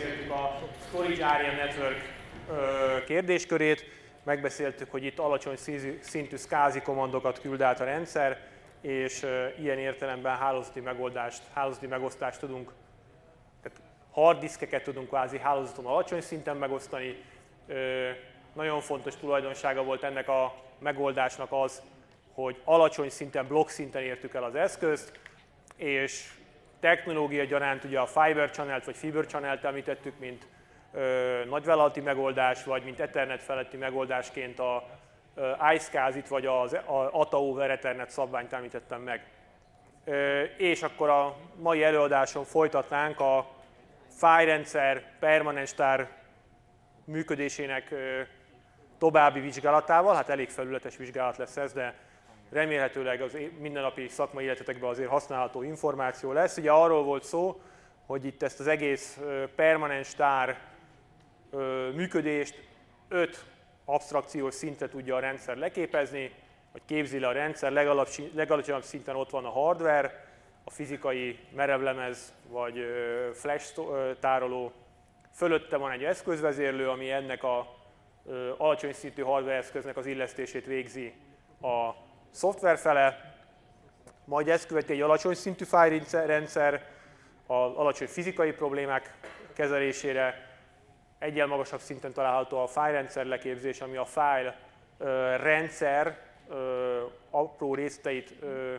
megbeszéltük a Storage Area Network kérdéskörét, megbeszéltük, hogy itt alacsony szintű SCSI kommandokat küld át a rendszer, és ilyen értelemben hálózati megosztást tudunk, tehát hard diskeket tudunk kvázi hálózaton alacsony szinten megosztani. Nagyon fontos tulajdonsága volt ennek a megoldásnak az, hogy alacsony szinten, blokk szinten értük el az eszközt, és technológia gyaránt ugye a Fiber Channel-t vagy Fiber Channel-t említettük, mint nagyvállalati megoldás, vagy mint Ethernet feletti megoldásként a iSCSI-t vagy az ATA over Ethernet szabványt említettem meg. És akkor a mai előadáson folytatnánk a fájlrendszer permanens tár működésének további vizsgálatával. Hát elég felületes vizsgálat lesz ez, de remélhetőleg az mindennapi szakmai életetekben azért használható információ lesz. Ugye arról volt szó, hogy itt ezt az egész permanens tár működést 5 absztrakciós szintre tudja a rendszer leképezni, vagy képzi le a rendszer, legalacsonyabb szinten ott van a hardware, a fizikai merevlemez vagy flash tároló, fölötte van egy eszközvezérlő, ami ennek az alacsony szintű hardware eszköznek az illesztését végzi a szoftver fele, majd ezt követi egy alacsony szintű fájlrendszer, az alacsony fizikai problémák kezelésére, egyen magasabb szinten található a fájlrendszer leképzés, ami a fájl rendszer apró részleteit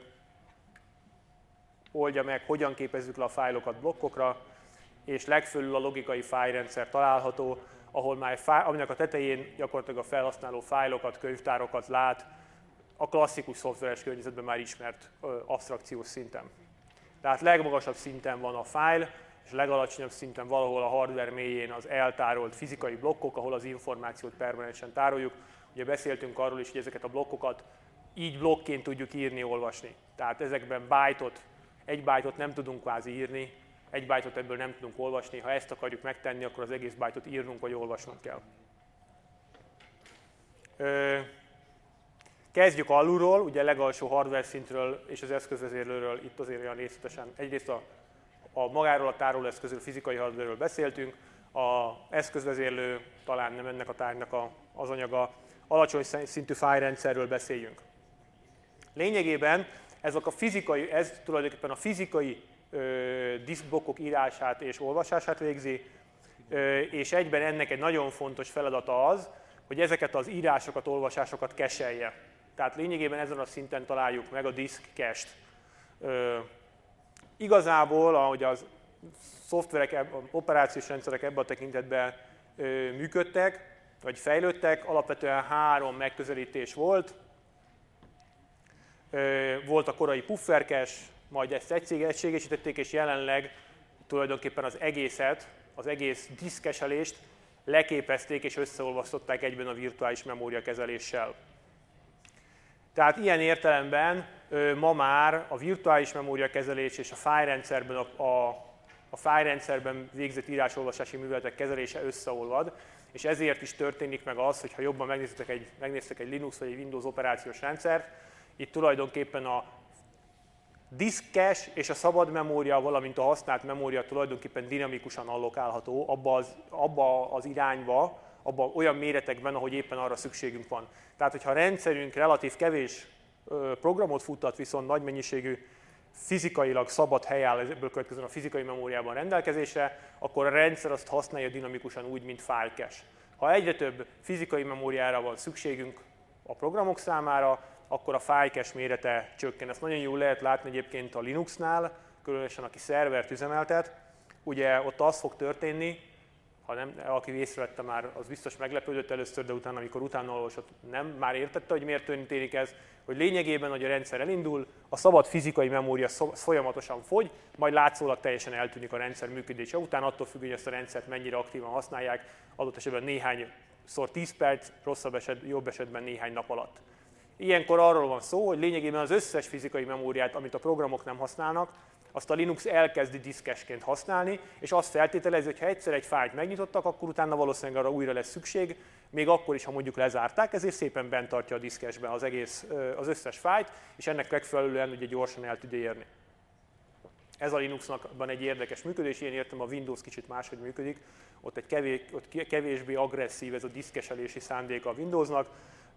oldja meg, hogyan képezzük le a fájlokat blokkokra, és legfölül a logikai fájlrendszer található, aminek a tetején gyakorlatilag a felhasználó fájlokat, könyvtárokat lát, a klasszikus szoftveres környezetben már ismert absztrakciós szinten. Tehát legmagasabb szinten van a fájl, és legalacsonyabb szinten valahol a hardware mélyén az eltárolt fizikai blokkok, ahol az információt permanensen tároljuk. Ugye beszéltünk arról is, hogy ezeket a blokkokat így blokkként tudjuk írni, olvasni. Tehát ezekben egy byte-ot nem tudunk kvázi írni, egy byte-ot ebből nem tudunk olvasni. Ha ezt akarjuk megtenni, akkor az egész byte-ot írnunk vagy olvasnunk kell. Kezdjük alulról, ugye legalsó hardware szintről és az eszközvezérlőről itt azért olyan részletesen. Egyrészt a magáról a tárolóeszközről, fizikai hardware-ről beszéltünk, az eszközvezérlő talán nem ennek a tárgynak az anyaga, alacsony szintű fájlrendszerről beszéljünk. Lényegében ez tulajdonképpen a fizikai diszkblokkok írását és olvasását végzi, és egyben ennek egy nagyon fontos feladata az, hogy ezeket az írásokat, olvasásokat cache-elje. Tehát lényegében ezen a szinten találjuk meg a disk cache-t. Igazából, ahogy az szoftverek, operációs rendszerek ebben a tekintetben működtek, vagy fejlődtek, alapvetően 3 megközelítés volt. Volt a korai puffer cache, majd ezt egységesítették, és jelenleg tulajdonképpen az egész diszkeselést leképezték és összeolvasztották egyben a virtuális memória kezeléssel. Tehát ilyen értelemben ma már a virtuális memória kezelés és a fájlrendszerben végzett írásolvasási műveletek kezelése összeolvad, és ezért is történik meg az, hogy ha jobban megnéztek egy Linux vagy egy Windows operációs rendszert, itt tulajdonképpen a disk cache és a szabad memória, valamint a használt memória tulajdonképpen dinamikusan allokálható abba az irányba, abba olyan méretekben, ahogy éppen arra szükségünk van. Tehát, hogyha a rendszerünk relatív kevés programot futtat, viszont nagy mennyiségű fizikailag szabad hely áll ebből következően a fizikai memóriában rendelkezésre, akkor a rendszer azt használja dinamikusan úgy, mint file cache. Ha egyre több fizikai memóriára van szükségünk a programok számára, akkor a file cache mérete csökken. Ezt nagyon jól lehet látni egyébként a Linuxnál, különösen aki szervert üzemeltet. Ugye ott az fog történni, aki észrevette már, az biztos meglepődött először, de utána, amikor utána olvasott, már értette, hogy miért történik ez, hogy lényegében, hogy a rendszer elindul, a szabad fizikai memória folyamatosan fogy, majd látszólag teljesen eltűnik a rendszer működése után, attól függ, hogy ezt a rendszert mennyire aktívan használják, adott esetben néhányszor 10 perc, jobb esetben néhány nap alatt. Ilyenkor arról van szó, hogy lényegében az összes fizikai memóriát, amit a programok nem használnak, azt a Linux elkezdi diszkesként használni, és azt feltételezi, hogy ha egyszer egy fájlt megnyitottak, akkor utána valószínűleg arra újra lesz szükség, még akkor is, ha mondjuk lezárták, ezért szépen bent tartja a diszkesben az összes fájlt, és ennek megfelelően ugye gyorsan el tudja érni. Ez a Linuxban egy érdekes működés, ilyen értem a Windows kicsit máshogy működik, ott kevésbé agresszív ez a diszkeselési szándéka a Windowsnak,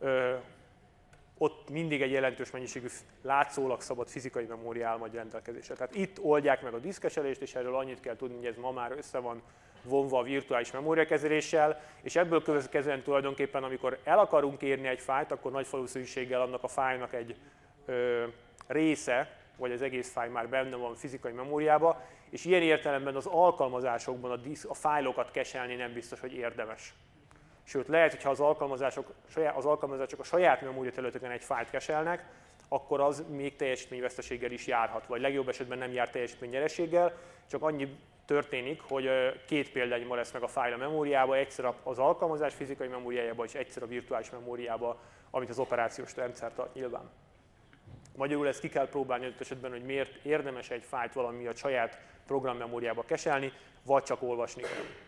ott mindig egy jelentős mennyiségű látszólag szabad fizikai memória áll majd rendelkezésre. Tehát itt oldják meg a diszkeselést, és erről annyit kell tudni, hogy ez ma már össze van vonva a virtuális memóriakezeléssel, és ebből következően tulajdonképpen, amikor el akarunk érni egy fájlt, akkor nagy valószínűséggel annak a fájlnak egy része, vagy az egész fájl már benne van fizikai memóriába, és ilyen értelemben az alkalmazásokban a fájlokat keselni nem biztos, hogy érdemes. Sőt, lehet, hogyha az alkalmazások a saját memóriaterületeken egy fájlt keselnek, akkor az még teljesítményveszteséggel is járhat, vagy legjobb esetben nem jár teljesítménynyereséggel, csak annyi történik, hogy két példányban lesz meg a fájl a memóriába, egyszer az alkalmazás fizikai memóriájába, és egyszer a virtuális memóriába, amit az operációs rendszer tart nyilván. Magyarul ezt ki kell próbálni adott esetben, hogy miért érdemes egy fájlt valami miatt saját programmemóriába keselni, vagy csak olvasni.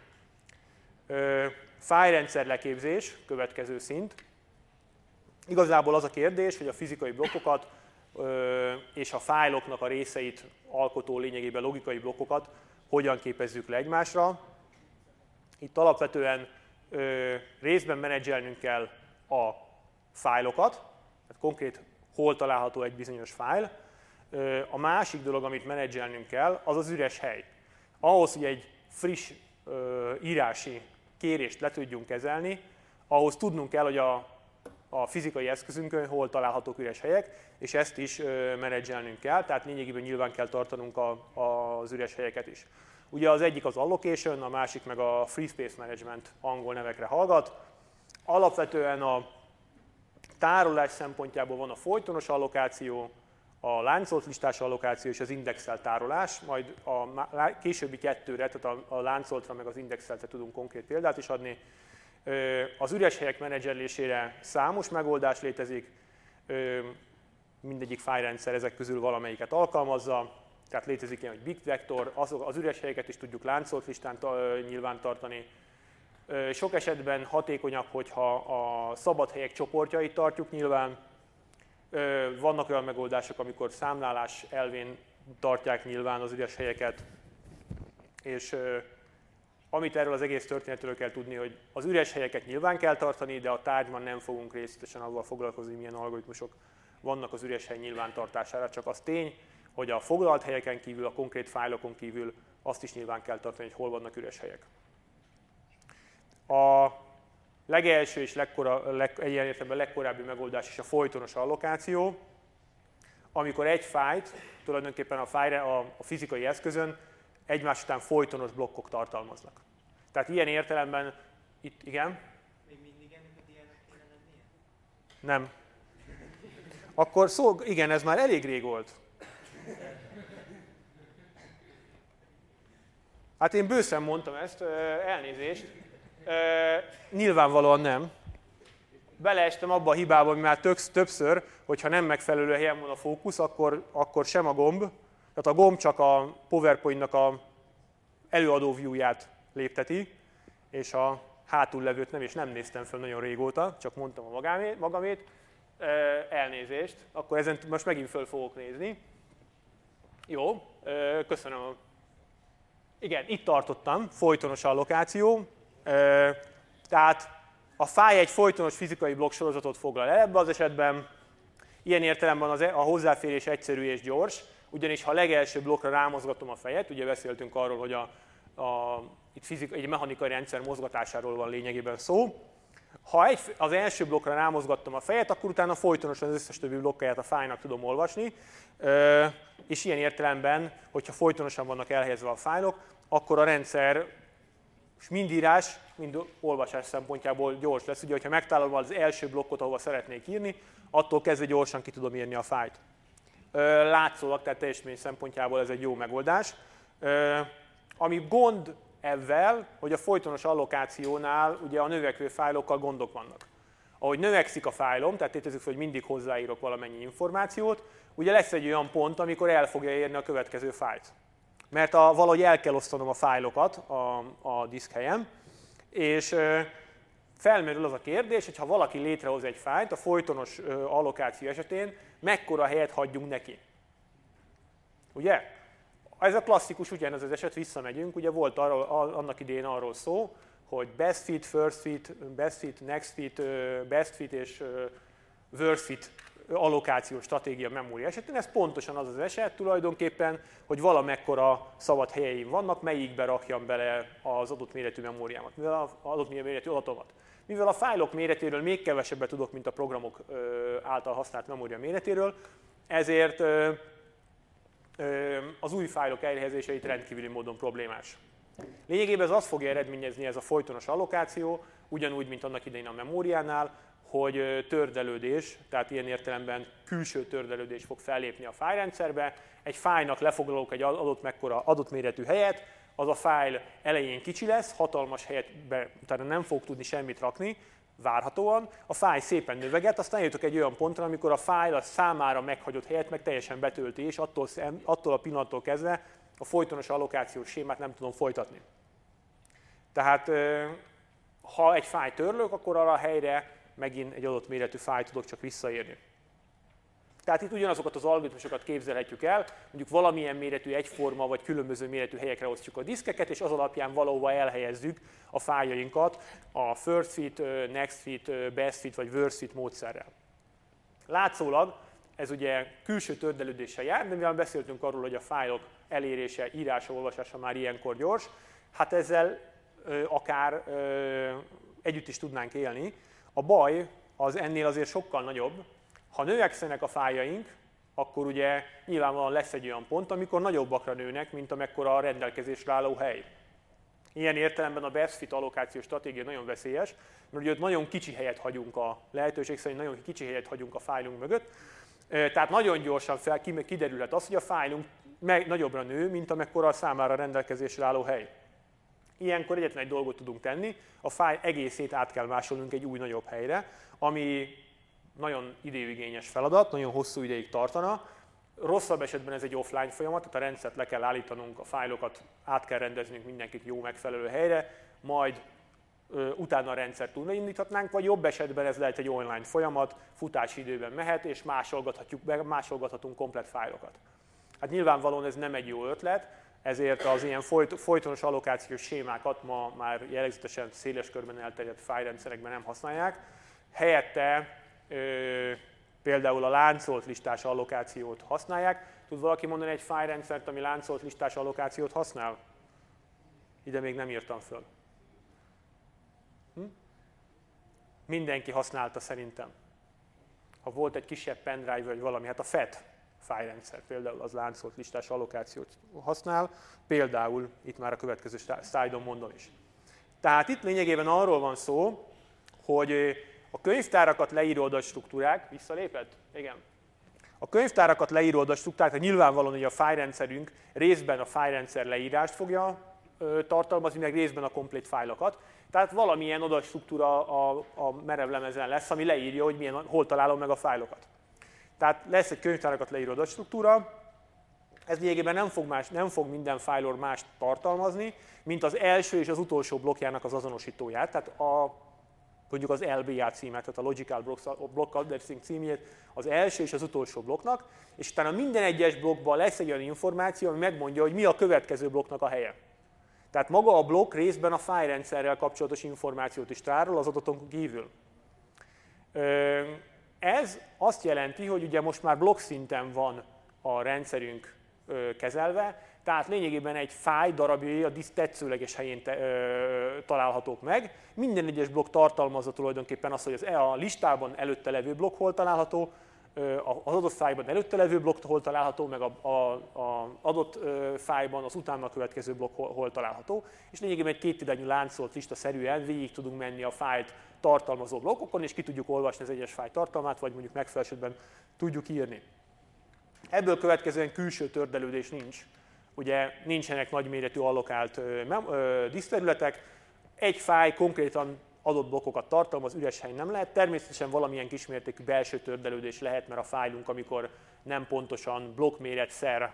Fájlrendszer leképzés, következő szint. Igazából az a kérdés, hogy a fizikai blokkokat és a fájloknak a részeit alkotó lényegében logikai blokkokat hogyan képezzük le egymásra. Itt alapvetően részben menedzselnünk kell a fájlokat, tehát konkrét hol található egy bizonyos fájl. A másik dolog, amit menedzselnünk kell, az az üres hely. Ahhoz, hogy egy friss írási kérést le tudjunk kezelni, ahhoz tudnunk kell, hogy a fizikai eszközünkön hol találhatók üres helyek, és ezt is menedzselnünk kell, tehát lényegében nyilván kell tartanunk az üres helyeket is. Ugye az egyik az allocation, a másik meg a free space management angol nevekre hallgat. Alapvetően a tárolás szempontjából van a folytonos allokáció, a láncolt listás allokáció és az indexelt tárolás, majd a későbbi kettőre, tehát a láncoltra meg az indexeltre tudunk konkrét példát is adni. Az üres helyek menedzselésére számos megoldás létezik, mindegyik fájlrendszer ezek közül valamelyiket alkalmazza, tehát létezik ilyen, hogy big vector, az üres helyeket is tudjuk láncolt listán nyilván tartani. Sok esetben hatékonyabb, hogyha a szabad helyek csoportjait tartjuk nyilván. Vannak olyan megoldások, amikor számlálás elvén tartják nyilván az üres helyeket, és amit erről az egész történetről kell tudni, hogy az üres helyeket nyilván kell tartani, de a tárgyban nem fogunk részletesen avval foglalkozni, milyen algoritmusok vannak az üres hely nyilvántartására, csak az tény, hogy a foglalt helyeken kívül, a konkrét fájlokon kívül azt is nyilván kell tartani, hogy hol vannak üres helyek. A legelső és ilyen értelemben legkorábbi megoldás is a folytonos allokáció, amikor egy fájlt tulajdonképpen a fizikai eszközön egymás után folytonos blokkok tartalmaznak. Tehát ilyen értelemben itt, igen? Még mindig ennek a diának kéne lennie? Nem. Akkor igen, ez már elég rég volt. Hát én bőszen mondtam ezt, elnézést. Nyilvánvalóan nem. Beleestem abba a hibába, ami már többször, hogyha nem megfelelő helyen van a fókusz, akkor sem a gomb. Tehát a gomb csak a PowerPoint-nak a előadó view-ját lépteti, és a hátul levőt nem, és nem néztem fel nagyon régóta, csak mondtam a magamét. Elnézést, akkor ezen most megint föl fogok nézni. Jó, köszönöm. Igen, itt tartottam, folytonos allokáció. Tehát a fáj egy folytonos fizikai blokksorozatot foglal el ebben az esetben. Ilyen értelemben a hozzáférés egyszerű és gyors, ugyanis ha a legelső blokkra rámozgatom a fejet, ugye beszéltünk arról, hogy itt egy mechanikai rendszer mozgatásáról van lényegében szó. Ha az első blokkra rámozgattam a fejet, akkor utána folytonosan az összes többi blokkját a fájlnak tudom olvasni, és ilyen értelemben, hogyha folytonosan vannak elhelyezve a fájlok, akkor a rendszer mind írás, mind olvasás szempontjából gyors lesz. Ugye, hogyha megtalálom az első blokkot, ahova szeretnék írni, attól kezdve gyorsan ki tudom írni a fájlt. Látszólag, tehát teljesítmény szempontjából ez egy jó megoldás. Ami gond ezzel, hogy a folytonos allokációnál ugye a növekvő fájlokkal gondok vannak. Ahogy növekszik a fájlom, tehát tételezzük fel, hogy mindig hozzáírok valamennyi információt, ugye lesz egy olyan pont, amikor el fogja érni a következő fájlt. Mert valahogy el kell osztanom a fájlokat a diszkhelyen, és felmerül az a kérdés, hogy ha valaki létrehoz egy fájlt, a folytonos allokáció esetén mekkora helyet hagyjunk neki. Ugye? Ez a klasszikus, ugyanaz az eset, visszamegyünk, ugye volt annak idején arról szó, hogy best fit, first fit, best fit, next fit, best fit és worst fit allokációs stratégia memória esetén. Ez pontosan az az eset tulajdonképpen, hogy valamekkora szabad helyeim vannak, melyikbe rakjam bele az adott méretű memóriámat, mivel az adott méretű adatomat. Mivel a fájlok méretéről még kevesebbet tudok, mint a programok által használt memória méretéről, ezért az új fájlok elhelyezése itt rendkívüli módon problémás. Lényegében ez azt fogja eredményezni, ez a folytonos allokáció, ugyanúgy, mint annak idején a memóriánál, hogy tördelődés, tehát ilyen értelemben külső tördelődés fog fellépni a fájlrendszerbe. Egy fájlnak lefoglalok egy adott méretű helyet, az a fájl elején kicsi lesz, hatalmas helyet utána nem fog tudni semmit rakni, várhatóan. A fájl szépen növeget, aztán jutok egy olyan pontra, amikor a fájl a számára meghagyott helyet meg teljesen betölti, és attól a pillanattól kezdve a folytonos allokációs sémát nem tudom folytatni. Tehát ha egy fájl törlök, akkor arra a helyre megint egy adott méretű fájlt tudok csak visszaírni. Tehát itt ugyanazokat az algoritmusokat képzelhetjük el, mondjuk valamilyen méretű egyforma vagy különböző méretű helyekre osztjuk a diszkeket, és az alapján valahova elhelyezzük a fájljainkat a first fit, next fit, best fit vagy worst fit módszerrel. Látszólag ez ugye külső tördelődéssel jár, de mivel beszéltünk arról, hogy a fájlok elérése, írása, olvasása már ilyenkor gyors, hát ezzel akár együtt is tudnánk élni. A baj az ennél azért sokkal nagyobb. Ha növekszenek a fájljaink, akkor ugye nyilvánvalóan lesz egy olyan pont, amikor nagyobbakra nőnek, mint amekkora a rendelkezésre álló hely. Ilyen értelemben a best fit allokációs stratégia nagyon veszélyes, mert ugye ott nagyon kicsi helyet hagyunk a lehetőség szerint, nagyon kicsi helyet hagyunk a fájlunk mögött. Tehát nagyon gyorsan kiderülhet az, hogy a fájlunk nagyobbra nő, mint amekkora a számára rendelkezésre álló hely. Ilyenkor egyetlen egy dolgot tudunk tenni, a fájl egészét át kell másolnunk egy új nagyobb helyre, ami nagyon időigényes feladat, nagyon hosszú ideig tartana. Rosszabb esetben ez egy offline folyamat, tehát a rendszert le kell állítanunk, a fájlokat át kell rendeznünk mindenkit jó megfelelő helyre, majd utána a rendszert újraindíthatnánk, vagy jobb esetben ez lehet egy online folyamat, futási időben mehet, és másolgathatunk komplett fájlokat. Hát nyilvánvalóan ez nem egy jó ötlet, ezért az ilyen folytonos allokációs sémákat ma már jellegzetesen széles körben elterjedt fájlrendszerekben nem használják. Helyette például a láncolt listás allokációt használják. Tud valaki mondani egy fájlrendszert, ami láncolt listás allokációt használ? Ide még nem írtam föl. Mindenki használta szerintem. Ha volt egy kisebb pendrive vagy valami, hát a FAT fájlrendszer például az láncolt listás allokációt használ, például itt már a következő szlájdon mondom is. Tehát itt lényegében arról van szó, hogy a könyvtárakat leíró adatstruktúrák, visszalépett? Igen. A könyvtárakat leíró adatstruktúrák, tehát nyilvánvalóan, hogy a fájlrendszerünk részben a fájlrendszer leírást fogja tartalmazni, meg részben a komplét fájlokat. Tehát valamilyen adatstruktúra a merevlemezen lesz, ami leírja, hogy hol találom meg a fájlokat. Tehát lesz egy könyvtárakat leíró adatstruktúra, ez lényegében nem fog minden fájlor mást tartalmazni, mint az első és az utolsó blokkjának az azonosítóját, tehát mondjuk az LBA címet, tehát a Logical Block Addressing címét az első és az utolsó blokknak, és utána minden egyes blokkban lesz egy olyan információ, ami megmondja, hogy mi a következő blokknak a helye. Tehát maga a blokk részben a fájlrendszerrel kapcsolatos információt is tárol az adaton kívül. Ez azt jelenti, hogy ugye most már blokk szinten van a rendszerünk kezelve, tehát lényegében egy fájl darabjai a diszk tetszőleges helyén találhatók meg. Minden egyes blokk tartalmazza tulajdonképpen azt, hogy a listában előtte levő blokk hol található, az adott fájlban előtte levő blokk hol található, meg az adott fájlban az utána következő blokk hol található, és lényegében egy kétirányú láncolt lista-szerűen végig tudunk menni a fájlt tartalmazó blokkokon, és ki tudjuk olvasni az egyes fájl tartalmát, vagy mondjuk megfelelő esetben tudjuk írni. Ebből következően külső tördelődés nincs. Ugye nincsenek nagyméretű allokált diszkterületek, egy fájl konkrétan adott blokkokat tartalmaz, üres hely nem lehet. Természetesen valamilyen kismértékű belső tördelődés lehet, mert a fájlunk, amikor nem pontosan blokkméret szer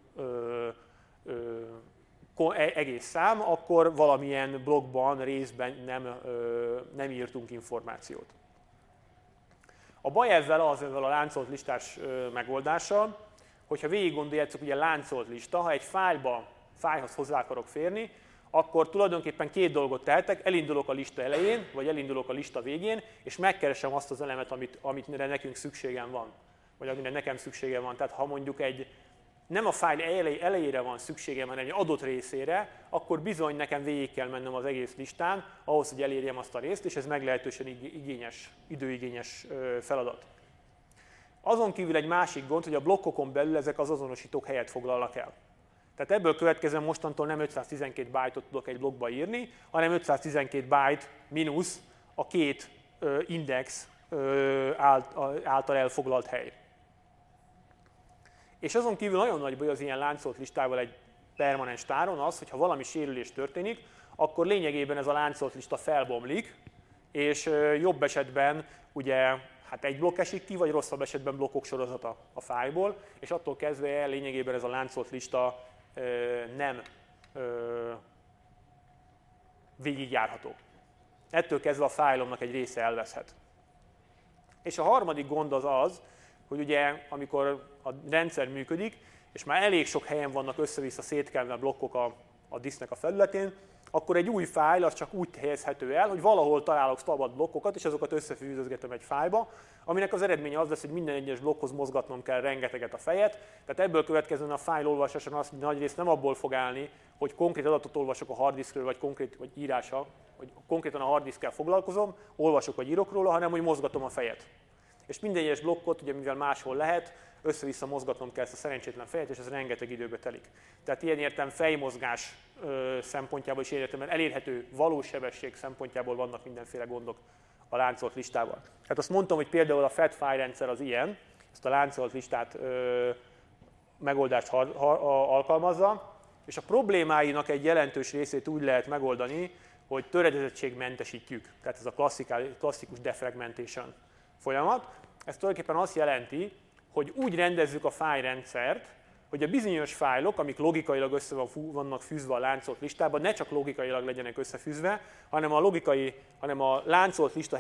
egész szám, akkor valamilyen blokkban, részben nem írtunk információt. A baj ezzel a láncolt listás megoldással, hogyha végig gondoljátok, ugye láncolt lista, ha egy fájlhoz hozzá akarok férni, akkor tulajdonképpen két dolgot tehetek, elindulok a lista elején, vagy elindulok a lista végén, és megkeresem azt az elemet, amire nekünk szükségem van, vagy amire nekem szükségem van. Tehát ha mondjuk nem a fájl elejére van szükségem, hanem egy adott részére, akkor bizony nekem végig kell mennem az egész listán, ahhoz, hogy elérjem azt a részt, és ez meglehetősen időigényes feladat. Azon kívül egy másik gond, hogy a blokkokon belül ezek az azonosítók helyet foglalnak el. Tehát ebből következően mostantól nem 512 byte-ot tudok egy blokkba írni, hanem 512 byte mínusz a két index által elfoglalt hely. És azon kívül nagyon nagy baj az ilyen láncolt listával egy permanens táron az, hogy ha valami sérülés történik, akkor lényegében ez a láncolt lista felbomlik, és jobb esetben ugye egy blokk esik ki, vagy rosszabb esetben blokkok sorozata a fájlból, és attól kezdve lényegében ez a láncolt lista nem végigjárható. Ettől kezdve a fájlomnak egy része elveszhet. És a harmadik gond az, hogy ugye amikor a rendszer működik, és már elég sok helyen vannak össze-vissza szétkelve blokkok a diszknek a felületén, akkor egy új fájl az csak úgy helyezhető el, hogy valahol találok szabad blokkokat, és azokat összefűzözgetem egy fájlba, aminek az eredménye az lesz, hogy minden egyes blokkhoz mozgatnom kell rengeteget a fejet, tehát ebből következően a fájl olvasáson az nagy rész nem abból fog állni, hogy konkrét adatot olvasok a harddiskről, vagy írása, hogy konkrétan a harddiskkel foglalkozom, olvasok vagy írok róla, hanem hogy mozgatom a fejet. És minden egyes blokkot, ugye mivel máshol lehet, össze-vissza mozgatnom kell ezt a szerencsétlen fejet, és ez rengeteg időbe telik. Tehát ilyen értem fejmozgás szempontjából és ilyen értelemben elérhető valós sebesség szempontjából vannak mindenféle gondok a láncolt listával. Hát azt mondtam, hogy például a FAT rendszer az ilyen, ezt a láncolt listát megoldást alkalmazza, és a problémáinak egy jelentős részét úgy lehet megoldani, hogy töredezettségmentesítjük. Tehát ez a klasszikus defragmentation folyamat. Ez tulajdonképpen azt jelenti, hogy úgy rendezzük a fájlrendszert, hogy a bizonyos fájlok, amik logikailag össze vannak fűzve a láncolt listában, ne csak logikailag legyenek összefűzve, hanem a láncolt lista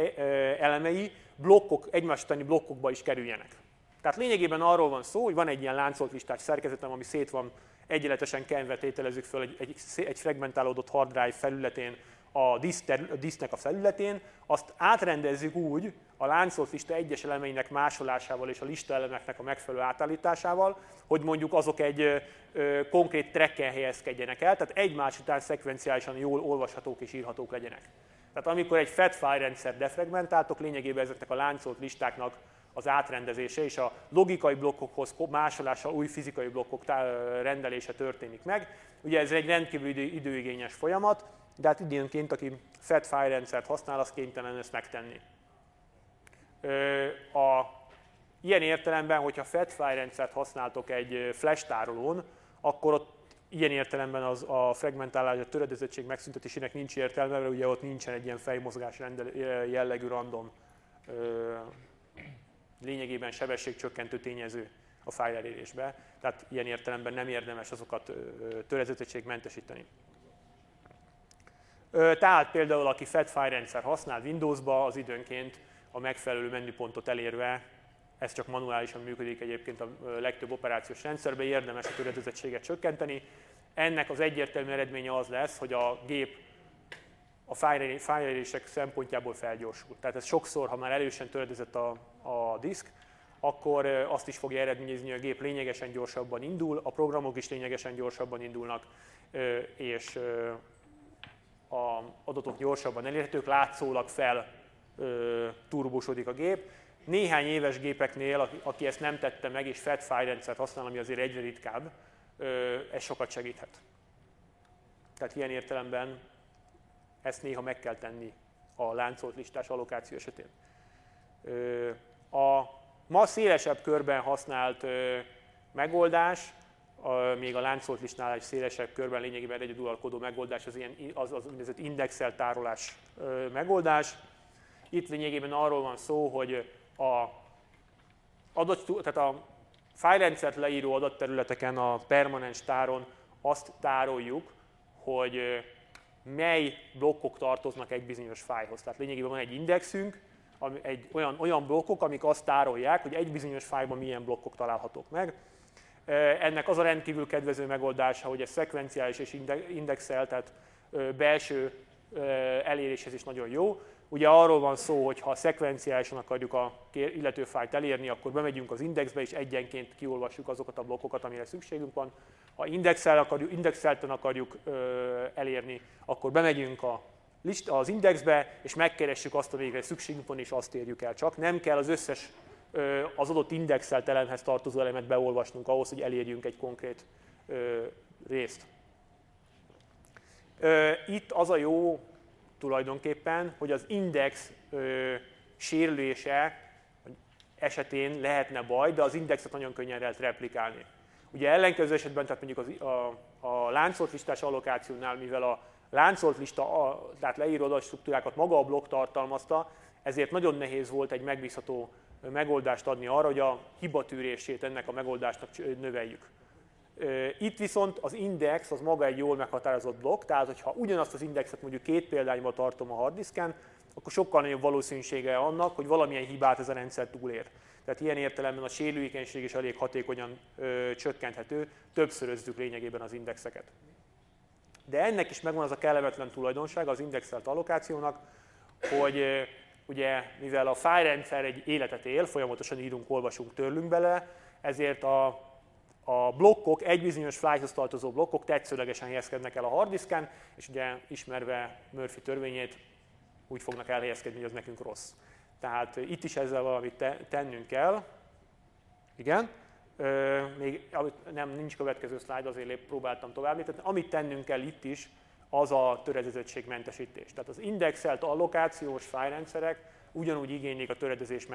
elemei egymás utáni blokkokba is kerüljenek. Tehát lényegében arról van szó, hogy van egy ilyen láncolt listás szerkezetem, ami szét van egyenletesen kenve, tételezzük föl egy fragmentálódott hard drive felületén, a diszknek a felületén, azt átrendezzük úgy a láncolt lista egyes elemeinek másolásával és a lista elemeknek a megfelelő átállításával, hogy mondjuk azok egy konkrét tracken helyezkedjenek el, tehát egymás után szekvenciálisan jól olvashatók és írhatók legyenek. Tehát amikor egy FAT fájlrendszer defragmentáltok, lényegében ezeknek a láncolt listáknak az átrendezése és a logikai blokkokhoz másolása, új fizikai blokkok rendelése történik meg. Ugye ez egy rendkívül időigényes folyamat, de hát időnként, aki FAT fájlrendszert használ, az kénytelen ezt megtenni. Ilyen értelemben, hogyha FAT fájlrendszert használtok egy flash tárolón, akkor ott ilyen értelemben a fragmentálás, a töredezettség megszüntetésének nincs értelme, mert ugye ott nincsen egy ilyen fejmozgás jellegű random, lényegében sebességcsökkentő tényező a fájl elérésbe, tehát ilyen értelemben nem érdemes azokat töredezettségmentesíteni. Tehát például, aki FAT fájlrendszer használ Windowsba, az időnként a megfelelő menüpontot elérve, ez csak manuálisan működik egyébként a legtöbb operációs rendszerben, érdemes a töredezettséget csökkenteni. Ennek az egyértelmű eredménye az lesz, hogy a gép a fájlelések szempontjából felgyorsul. Tehát ez sokszor, ha már erősen töredezett a diszk, akkor azt is fogja eredményezni, hogy a gép lényegesen gyorsabban indul, a programok is lényegesen gyorsabban indulnak, és az adatok gyorsabban elérhetők, látszólag turbósodik a gép. Néhány éves gépeknél, aki ezt nem tette meg, és FAT fájlrendszert használ, ami azért egyre ritkább, ez sokat segíthet. Tehát ilyen értelemben ezt néha meg kell tenni a láncolt listás allokáció esetén. A ma szélesebb körben használt megoldás, még a láncolt listánál egy szélesebb körben lényegében egyedülalkodó megoldás, az úgynevezett indexelt tárolás megoldás. Itt lényegében arról van szó, hogy tehát a fájlrendszert leíró adatterületeken, a permanens táron azt tároljuk, hogy mely blokkok tartoznak egy bizonyos fájlhoz. Tehát lényegében van egy indexünk, olyan blokkok, amik azt tárolják, hogy egy bizonyos fájlban milyen blokkok találhatók meg. Ennek az a rendkívül kedvező megoldása, hogy ez szekvenciális és indexel, tehát belső eléréshez is nagyon jó. Ugye arról van szó, hogy ha szekvenciálisan akarjuk a illető fájlt elérni, akkor bemegyünk az indexbe, és egyenként kiolvassuk azokat a blokkokat, amire szükségünk van. Ha indexelten akarjuk elérni, akkor bemegyünk az indexbe, és megkeressük azt, amire szükségünk van, és azt érjük el csak. Nem kell az összes az adott indexelt elemhez tartozó elemet beolvasnunk ahhoz, hogy elérjünk egy konkrét részt. Itt az a jó tulajdonképpen, hogy az index sérülése esetén lehetne baj, de az indexet nagyon könnyen lehet replikálni. Ugye ellenkező esetben, tehát mondjuk a láncolt listás allokációnál, mivel a láncolt lista, tehát leíró adatstruktúrákat maga a blokk tartalmazta, ezért nagyon nehéz volt egy megbízható megoldást adni arra, hogy a hibatűrését ennek a megoldásnak növeljük. Itt viszont az index az maga egy jól meghatározott blokk, tehát hogyha ugyanazt az indexet mondjuk 2 példányba tartom a harddisken, akkor sokkal nagyobb valószínűsége annak, hogy valamilyen hibát ez a rendszer túlér. Tehát ilyen értelemben a sérülékenység is elég hatékonyan csökkenthető, többszörözzük lényegében az indexeket. De ennek is megvan az a kellemetlen tulajdonsága az indexelt allokációnak, hogy ugye, mivel a fájlrendszer egy életet él, folyamatosan írunk, olvasunk, törlünk bele, ezért a blokkok, egy bizonyos fájlhoz tartozó blokkok tetszőlegesen helyezkednek el a harddisken, és ugye ismerve Murphy törvényét úgy fognak elhelyezkedni, hogy az nekünk rossz. Tehát itt is ezzel valamit tennünk kell. Igen. Még nincs következő szlájd, azért próbáltam tovább lépni. Amit tennünk kell itt is, az a töredezettségmentesítés. Tehát az indexelt allokációs fájlrendszerek ugyanúgy igénylik a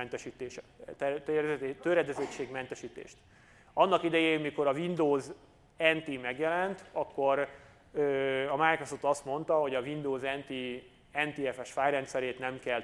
töredezettségmentesítést. Annak idején, mikor a Windows NT megjelent, akkor a Microsoft azt mondta, hogy a Windows NTFS fájlrendszerét nem kell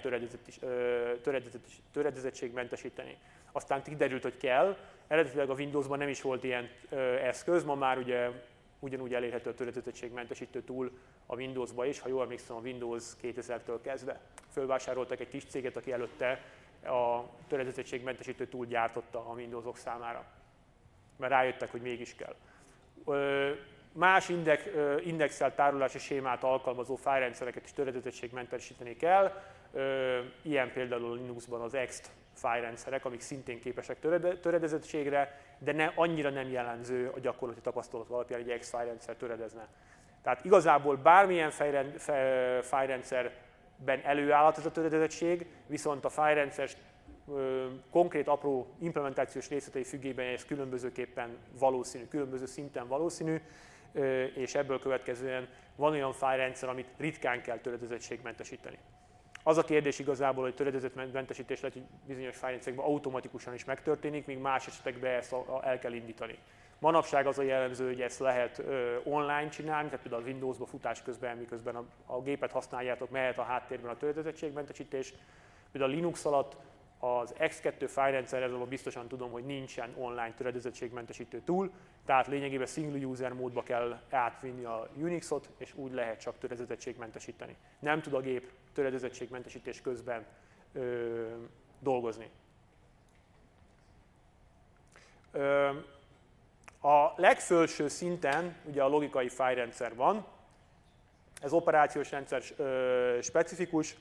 töredezettségmentesíteni. Aztán kiderült, hogy kell. Eredetileg a Windowsban nem is volt ilyen eszköz, ma már ugye ugyanúgy elérhető a töredezettségmentesítő tool a Windowsba is, ha jól emlékszem, a Windows 2000-től kezdve. Fölvásároltak egy kis céget, aki előtte a töredezettségmentesítő tool gyártotta a Windowsok számára, mert rájöttek, hogy mégis kell. Más indexelt tárolási sémát alkalmazó fájlrendszereket is töredezettségmentesíteni kell, ilyen például a Linuxban az ext fájlrendszerek, amik szintén képesek töredezettségre, de annyira nem jellemző a gyakorlati tapasztalat alapján, hogy egy ext fájlrendszer töredezne. Tehát igazából bármilyen fájlrendszerben előállhat ez a töredezettség, viszont a fájlrendszer konkrét apró implementációs részletei függében ez különbözőképpen valószínű, különböző szinten valószínű, és ebből következően van olyan fájlrendszer, amit ritkán kell töredezettségmentesíteni. Az a kérdés igazából, hogy töredezettségmentesítés lehet, hogy bizonyos fájlrendszerekben automatikusan is megtörténik, míg más esetekben ezt el kell indítani. Manapság az a jellemző, hogy ezt lehet online csinálni, tehát például a Windowsba futás közben, miközben a gépet használjátok, mehet a háttérben a töredezettségmentesítés. Például a Linux alatt az X2 fájlrendszerrel biztosan tudom, hogy nincsen online töredezettségmentesítő tool, tehát lényegében single user módba kell átvinni a Unixot, és úgy lehet csak töredezettségmentesíteni. Nem tud a gép töredezettségmentesítés közben dolgozni. A legfelső szinten ugye a logikai fájlrendszer van, ez operációs rendszer specifikus,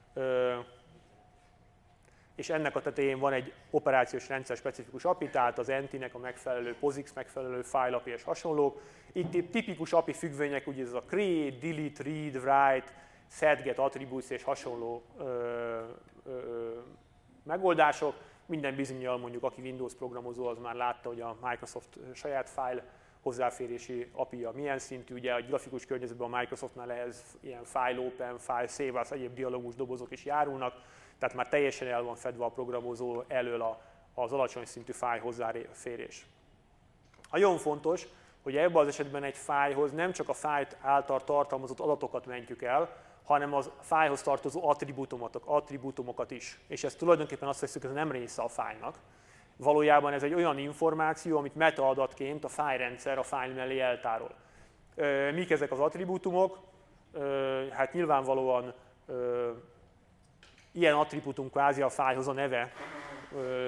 és ennek a tetején van egy operációs rendszer specifikus API, tehát az NT-nek a megfelelő POSIX megfelelő file API és hasonlók. Itt tipikus API függvények, ugye ez a create, delete, read, write, set, get attributes és hasonló megoldások. Minden bizonnyal mondjuk, aki Windows programozó, az már látta, hogy a Microsoft saját file hozzáférési API-ja milyen szintű. Ugye a grafikus környezetben a Microsoftnál ehhez ilyen file open, file save, az egyéb dialógus dobozok is járulnak. Tehát már teljesen el van fedve a programozó elől az alacsony szintű fájl hozzáférés. Nagyon fontos, hogy ebben az esetben egy fájlhoz nem csak a fájl által tartalmazott adatokat mentjük el, hanem az fájlhoz tartozó attribútumokat is. És ez tulajdonképpen azt hiszük, hogy ez nem része a fájlnak. Valójában ez egy olyan információ, amit metaadatként a fájlrendszer a fájl mellé eltárol. Mik ezek az attribútumok? Hát nyilvánvalóan ilyen attribútum kvázi a fájlhoz a neve,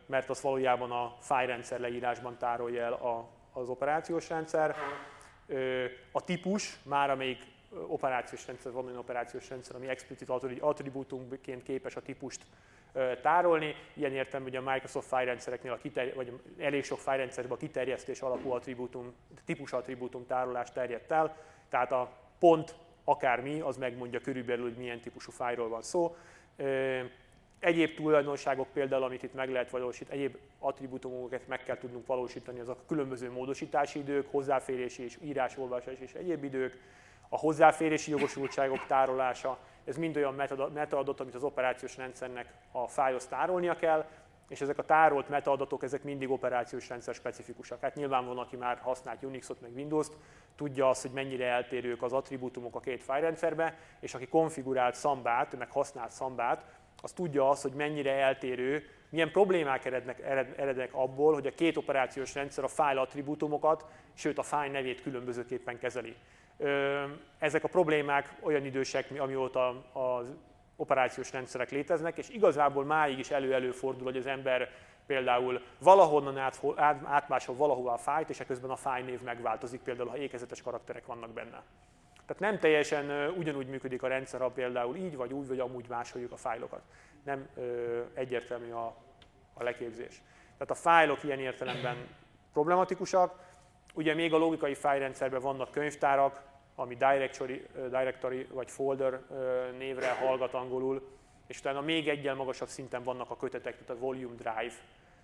mert az valójában a fájlrendszer leírásban tárolja el az operációs rendszer. A típus, már amelyik operációs rendszer, van olyan operációs rendszer, ami explicit attribútumként képes a típust tárolni. Ilyen értelemben, hogy a Microsoft fájlrendszereknél, vagy elég sok fájlrendszerben a kiterjesztés alapú attribútum, típus attribútum tárolás terjedt el, tehát a pont akármi, az megmondja körülbelül, hogy milyen típusú fájlról van szó. Egyéb tulajdonságok például, amit itt meg lehet valósítani, egyéb attribútumokat meg kell tudnunk valósítani, azok a különböző módosítási idők, hozzáférési és írás-olvasás és egyéb idők, a hozzáférési jogosultságok tárolása, ez mind olyan metaadatok, amit az operációs rendszernek a fájlhoz tárolnia kell, és ezek a tárolt metaadatok, ezek mindig operációs rendszer specifikusak. Hát nyilván van, aki már használt Unixot meg Windows-t, tudja azt, hogy mennyire eltérők az attribútumok a két fájlrendszerbe, és aki konfigurált Sambát, meg használt Sambát, az tudja azt, hogy mennyire eltérő, milyen problémák erednek abból, hogy a két operációs rendszer a fájl attribútumokat, sőt a fájl nevét különbözőképpen kezeli. Ezek a problémák olyan idősek, amióta az operációs rendszerek léteznek, és igazából máig is előfordul, hogy az ember például valahonnan átmásol valahova a fájlt, és eközben a fájlnév megváltozik, például ha ékezetes karakterek vannak benne. Tehát nem teljesen ugyanúgy működik a rendszer, ha például így vagy úgy, vagy amúgy másoljuk a fájlokat. Nem egyértelmű a leképzés. Tehát a fájlok ilyen értelemben problematikusak. Ugye még a logikai fájlrendszerben vannak könyvtárak, ami directory vagy folder névre hallgat angolul, és utána még egyen magasabb szinten vannak a kötetek, tehát a volume drive,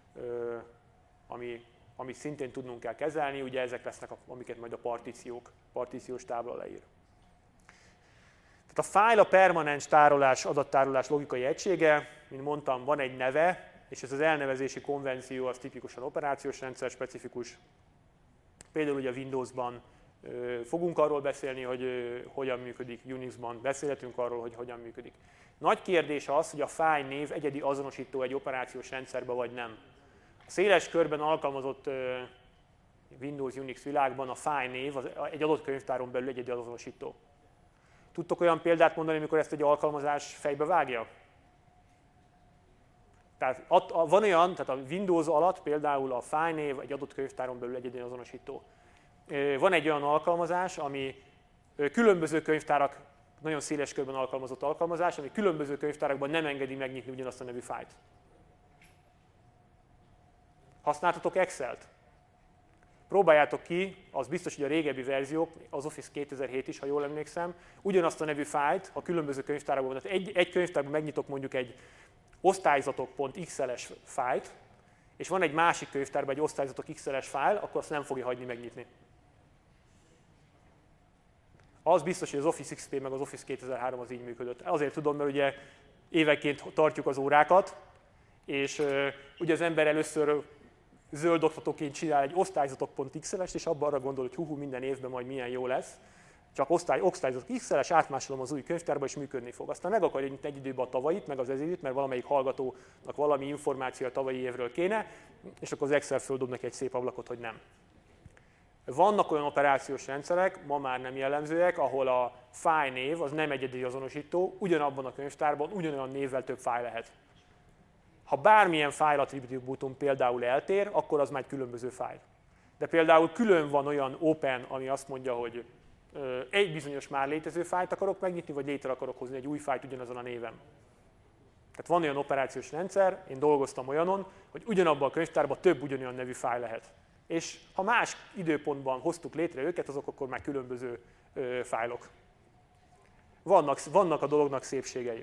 amit szintén tudnunk kell kezelni, ugye ezek lesznek, amiket majd a partíciós tábla leír. Tehát a fájl a permanens tárolás, adattárolás logikai egysége, mint mondtam, van egy neve, és ez az elnevezési konvenció az tipikusan operációs rendszer specifikus. Például ugye a Windowsban fogunk arról beszélni, hogy hogyan működik, Unixban beszélhetünk arról, hogy hogyan működik. Nagy kérdés az, hogy a fájlnév egyedi azonosító egy operációs rendszerben vagy nem. A széles körben alkalmazott Windows Unix világban a fájlnév egy adott könyvtáron belül egyedi azonosító. Tudtok olyan példát mondani, amikor ezt egy alkalmazás fejbe vágja? Tehát van olyan, tehát a Windows alatt például a fájlnév egy adott könyvtáron belül egyedi azonosító. Van egy olyan alkalmazás, ami különböző könyvtárak, nagyon széles körben alkalmazott alkalmazás, ami különböző könyvtárakban nem engedi megnyitni ugyanazt a nevű fájlt. Használtatok Excel-t? Próbáljátok ki, az biztos, hogy a régebbi verziók, az Office 2007 is, ha jól emlékszem, ugyanazt a nevű fájlt, ha különböző könyvtárakban van, tehát egy könyvtárban megnyitok mondjuk egy osztályzatok.xls fájlt, és van egy másik könyvtárban egy osztályzatok.xls fájl, akkor azt nem fogja hagyni megnyitni. Az biztos, hogy az Office XP meg az Office 2003 az így működött. Azért tudom, mert ugye évenként tartjuk az órákat, és ugye az ember először zöld oktatóként csinál egy osztályzatok.xls-t, és abban arra gondol, hogy minden évben majd milyen jó lesz. Csak osztályzatok.xls, átmásolom az új könyvtárba, és működni fog. Aztán meg akarja nyitni egy időben a tavalyit, meg az ezévit, mert valamelyik hallgatónak valami információ a tavalyi évről kéne, és akkor az Excel földob neki egy szép ablakot, hogy nem. Vannak olyan operációs rendszerek, ma már nem jellemzőek, ahol a fájlnév az nem egyedi azonosító, ugyanabban a könyvtárban ugyanolyan névvel több fájl lehet. Ha bármilyen fájl attribútum például eltér, akkor az már egy különböző fájl. De például külön van olyan open, ami azt mondja, hogy egy bizonyos már létező fájlt akarok megnyitni, vagy létre akarok hozni egy új fájlt ugyanazon a névem. Tehát van olyan operációs rendszer, én dolgoztam olyanon, hogy ugyanabban a könyvtárban több ugyanolyan nevű fájl lehet. És ha más időpontban hoztuk létre őket, azok akkor már különböző fájlok. Vannak a dolognak szépségei.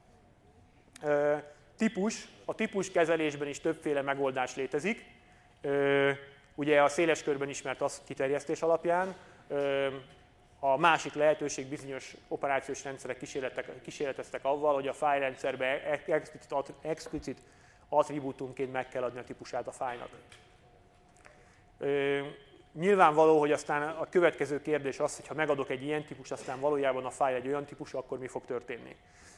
A típus kezelésben is többféle megoldás létezik. Ugye a széles körben ismert az kiterjesztés alapján. A másik lehetőség, bizonyos operációs rendszerek kísérleteztek avval, hogy a fájlrendszerbe explicit attribútumként meg kell adni a típusát a fájlnak. Nyilvánvaló, hogy aztán a következő kérdés az, hogy ha megadok egy ilyen típust, aztán valójában a fájl egy olyan típus, akkor mi fog történni.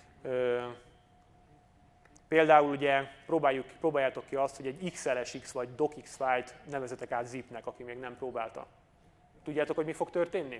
Például ugye próbáljátok ki azt, hogy egy XLSX vagy docx fájlt nevezetek át zipnek, aki még nem próbálta. Tudjátok, hogy mi fog történni?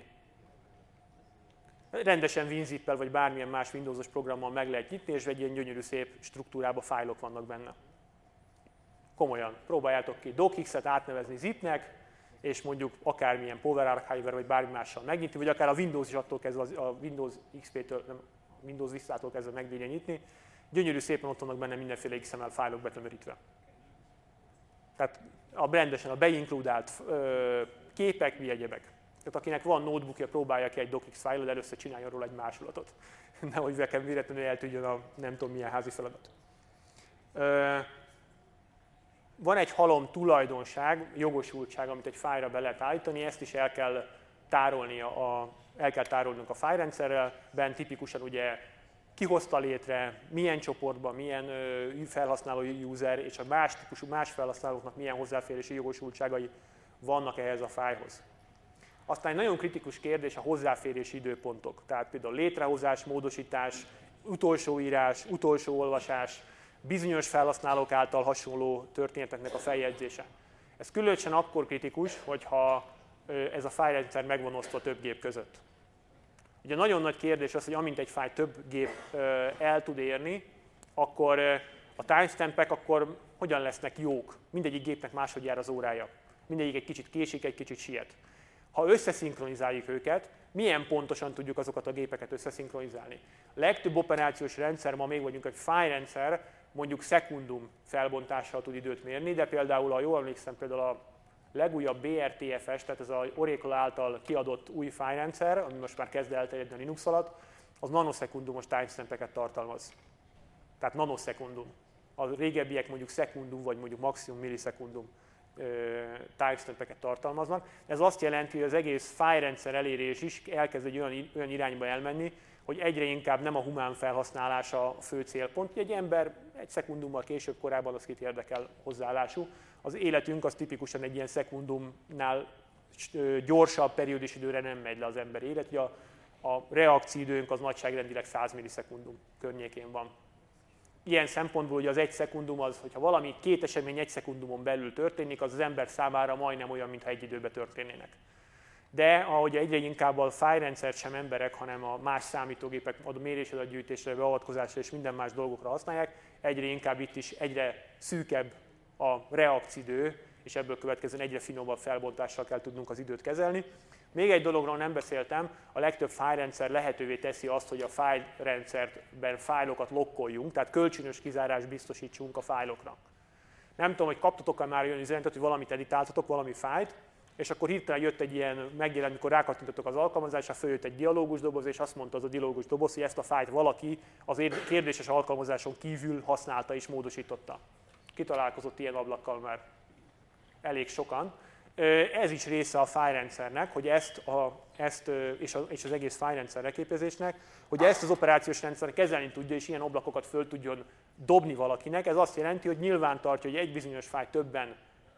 Rendesen WinZip-pel vagy bármilyen más Windowsos programmal meg lehet nyitni, és egy ilyen gyönyörű szép struktúrában fájlok vannak benne. Komolyan, próbáljátok ki docx-et átnevezni zipnek, és mondjuk akármilyen Power Archive vagy bármi mással megnyitni, vagy akár a Windows is attól kezdve, a Windows XP-től, nem, Windows Vista-tól kezdve megbírja nyitni. Gyönyörű szépen ott vannak benne mindenféle XML fájlok betömörítve. Tehát rendesen a beinkludált képek, mi egyebek. Tehát akinek van notebookja, próbálja ki egy docx fájlot, de először csináljon róla egy másolatot. Nehogy nekem véletlenül eltűnjön a nem tudom milyen házi feladat. Van egy halom tulajdonság, jogosultság, amit egy fájlra be lehet állítani, ezt is el kell tárolnunk a fájlrendszerrel, bent tipikusan ugye ki hozta létre, milyen csoportban, milyen felhasználó user, és a más felhasználóknak milyen hozzáférési jogosultságai vannak ehhez a fájlhoz. Aztán egy nagyon kritikus kérdés a hozzáférési időpontok, tehát például létrehozás, módosítás, utolsó írás, utolsó olvasás, bizonyos felhasználók által hasonló történeteknek a feljegyzése. Ez különösen akkor kritikus, hogyha ez a fájlrendszer meg van osztva több gép között. Ugye nagyon nagy kérdés az, hogy amint egy fájl több gép el tud érni, akkor a timestampek akkor hogyan lesznek jók? Mindegyik gépnek máshogy jár az órája. Mindegyik egy kicsit késik, egy kicsit siet. Ha összeszinkronizáljuk őket, milyen pontosan tudjuk azokat a gépeket összeszinkronizálni? A legtöbb operációs rendszer, ma még vagyunk egy fájlrendszer, mondjuk szekundum felbontással tud időt mérni, de például, ha jól emlékszem, például a legújabb BRTFS, tehát ez az Oracle által kiadott új fájlrendszer, ami most már kezd elterjedni a Linux alatt, az nanoszekundumos timestampeket tartalmaz. Tehát nanoszekundum. A régebbiek mondjuk szekundum, vagy mondjuk maximum millisekundum timestampeket tartalmaznak. Ez azt jelenti, hogy az egész fájlrendszer elérés is elkezd egy olyan irányba elmenni, hogy egyre inkább nem a humán felhasználása a fő célpont. Egy ember egy szekundummal később korábban az kit érdekel hozzáállású. Az életünk az tipikusan egy ilyen szekundumnál gyorsabb periódus időre nem megy le az ember élet. Ugye a reakcióidőnk az nagyságrendileg 100 millisekundum környékén van. Ilyen szempontból ugye az egy szekundum az, hogyha valami két esemény egy szekundumon belül történik, az ember számára majdnem olyan, mintha egy időben történnének. De ahogy egyre inkább a fájlrendszert sem emberek, hanem a más számítógépek a mérésadatgyűjtésre, beavatkozásra és minden más dolgokra használják, egyre inkább itt is egyre szűkebb a reakcióidő, és ebből következően egyre finomabb felbontással kell tudnunk az időt kezelni. Még egy dologról nem beszéltem, a legtöbb fájlrendszer lehetővé teszi azt, hogy a fájlrendszerben fájlokat lokkoljunk, tehát kölcsönös kizárást biztosítsunk a fájlokra. Nem tudom, hogy kaptatok-e már olyan üzenetet, hogy valamit editáltatok, valami fájlt, és akkor hirtelen jött egy ilyen megjelent, mikor rákattintottok az alkalmazásra, följött egy dialógus doboz, és azt mondta az a dialógus doboz, hogy ezt a fájlt valaki az kérdéses alkalmazáson kívül használta és módosította. Kitalálkozott ilyen ablakkal már elég sokan. Ez is része a fájlrendszernek, hogy és az egész fájlrendszer leképezésnek, hogy ezt az operációs rendszer kezelni tudja, és ilyen ablakokat föl tudjon dobni valakinek. Ez azt jelenti, hogy nyilván tartja, hogy egy bizonyos fájlt többen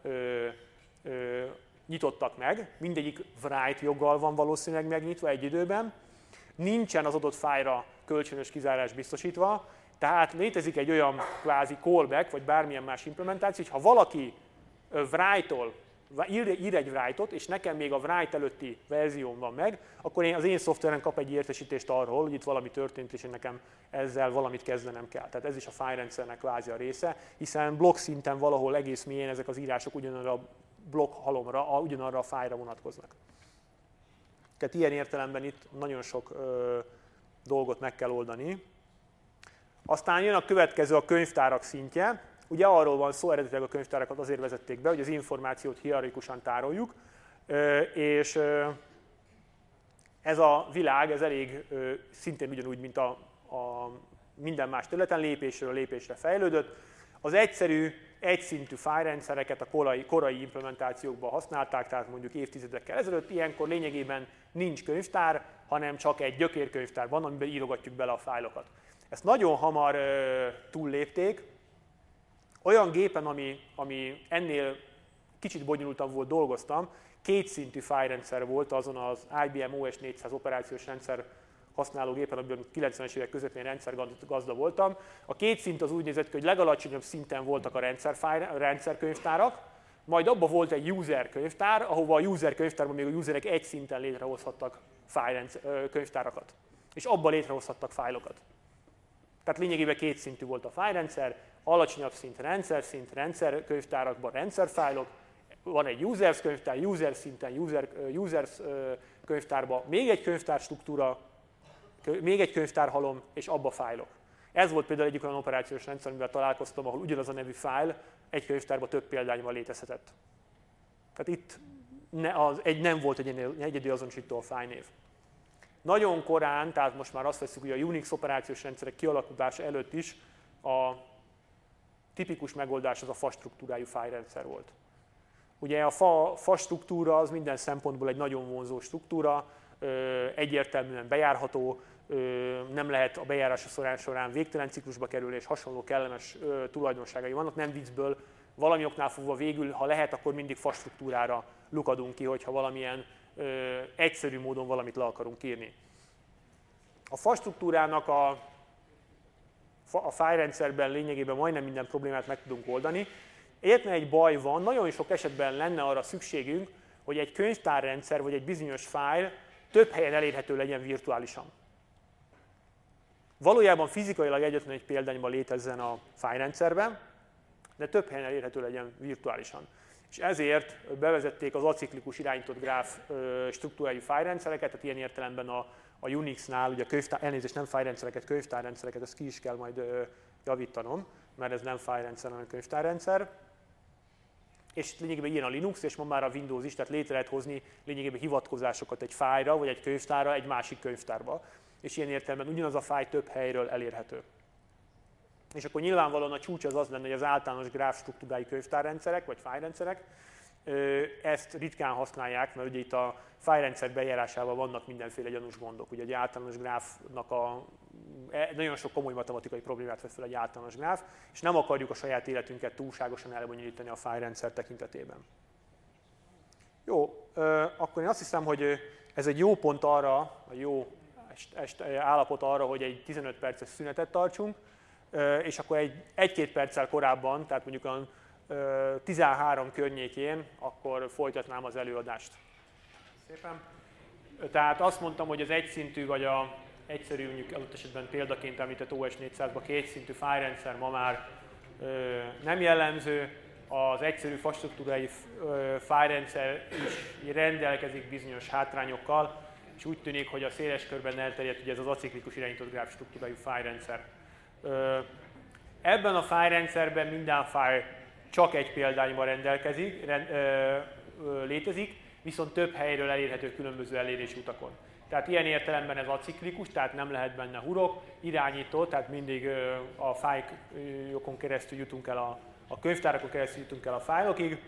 nyitottak meg, mindegyik write joggal van valószínűleg megnyitva egy időben, nincsen az adott fájlra kölcsönös kizárás biztosítva, tehát létezik egy olyan kvázi callback, vagy bármilyen más implementáció, hogy ha valaki write-ol, ír egy write-ot, és nekem még a write előtti verzióm van meg, akkor az én szoftverem kap egy értesítést arról, hogy itt valami történt, és én nekem ezzel valamit kezdenem kell. Tehát ez is a fájlrendszernek kvázi a része, hiszen blokk szinten valahol egész mélyen ezek az írások ugyanarra a blokk halomra, ugyanarra a fájlra vonatkoznak. Tehát ilyen értelemben itt nagyon sok dolgot meg kell oldani. Aztán jön a következő, a könyvtárak szintje. Ugye arról van szó, eredetileg a könyvtárakat azért vezették be, hogy az információt hierarchikusan tároljuk, és ez a világ, ez elég szintén ugyanúgy, mint a minden más területen lépésről lépésre fejlődött. Az egyszerű, egyszintű fájlrendszereket a korai implementációkban használták, tehát mondjuk évtizedekkel ezelőtt. Ilyenkor lényegében nincs könyvtár, hanem csak egy gyökérkönyvtár van, amiben írogatjuk bele a fájlokat. Ezt nagyon hamar túllépték. Olyan gépen, ami ennél kicsit bonyolultabb volt, dolgoztam, kétszintű fájlrendszer volt azon az IBM OS 400 operációs rendszer használó gépen, amiben 90-es évek közepén rendszergazda voltam. A két szint az úgy nézett ki, hogy legalacsonyabb szinten voltak a rendszerkönyvtárak, majd abban volt egy user könyvtár, ahova a user könyvtárban még a userek egy szinten létrehozhattak könyvtárakat. És abban létrehozhattak fájlokat. Tehát lényegében kétszintű volt a fájlrendszer, alacsonyabb szint rendszerkönyvtárakban rendszerfájlok, van egy users könyvtár, user szinten users könyvtárban még egy könyvtár struktúra, még egy könyvtárhalom, és abba fájlok. Ez volt például egyik olyan operációs rendszer, amivel találkoztam, ahol ugyanaz a nevű fájl egy könyvtárban több példányban létezhetett. Tehát itt nem volt egy egyedi azonosító a fájlnév. Nagyon korán, tehát most már azt veszük, hogy a Unix operációs rendszerek kialakulása előtt is a tipikus megoldás az a fa struktúrájú fájlrendszer volt. Ugye a fa struktúra az minden szempontból egy nagyon vonzó struktúra, egyértelműen bejárható, nem lehet a bejárása során végtelen ciklusba kerülni, és hasonló kellemes tulajdonságai vannak, nem viccből. Valami oknál fogva végül, ha lehet, akkor mindig fa struktúrára lukadunk ki, hogyha valamilyen egyszerű módon valamit le akarunk írni. A fa struktúrának a fájlrendszerben lényegében majdnem minden problémát meg tudunk oldani. Egyetlen egy baj van, nagyon sok esetben lenne arra szükségünk, hogy egy könyvtárrendszer vagy egy bizonyos fájl több helyen elérhető legyen virtuálisan. Valójában fizikailag egyetlen egy példányban létezzen a fájlrendszerben, de több helyen elérhető legyen virtuálisan. És ezért bevezették az aciklikus irányított gráf struktúrájú fájlrendszereket, tehát ilyen értelemben a Unixnál, ugye elnézést, nem fájlrendszereket, könyvtárrendszereket, ezt ki is kell majd javítanom, mert ez nem fájlrendszer, hanem könyvtárrendszer. És lényegében ilyen a Linux, és ma már a Windows is, tehát létre lehet hozni lényegében hivatkozásokat egy fájlra, vagy egy könyvtárra, egy másik könyvtárba. És ilyen értelemben ugyanaz a fájl több helyről elérhető. És akkor nyilvánvalóan a csúcs az lenne, hogy az általános gráf struktúrájú könyvtárrendszerek, vagy fájlrendszerek ezt ritkán használják, mert ugye itt a fájlrendszer bejárásával vannak mindenféle gyanús gondok. Ugye egy általános gráfnak nagyon sok komoly matematikai problémát vesz fel egy általános gráf, és nem akarjuk a saját életünket túlságosan elbonyolítani a fájlrendszer tekintetében. Jó, akkor én azt hiszem, hogy ez egy jó pont arra, a jó állapot arra, hogy egy 15 perces szünetet tartsunk, és akkor egy-két perccel korábban, tehát mondjuk a 13 környékén, akkor folytatnám az előadást. Szépen. Tehát azt mondtam, hogy az egyszintű vagy a egyszerű, mondjuk adott esetben példaként említett OS400-ban kétszintű fájlrendszer ma már nem jellemző. Az egyszerű fastruktúrai fájlrendszer is rendelkezik bizonyos hátrányokkal, és úgy tűnik, hogy a széles körben elterjedt ugye ez az aciklikus irányított gráf struktúrájú fájlrendszer. Ebben a fájlrendszerben minden fájl csak egy példányban létezik, viszont több helyről elérhető különböző elérési utakon. Tehát ilyen értelemben ez aciklikus, tehát nem lehet benne hurok, irányító, tehát mindig a fájlokon keresztül jutunk el a könyvtárakon keresztül jutunk el a fájlokig,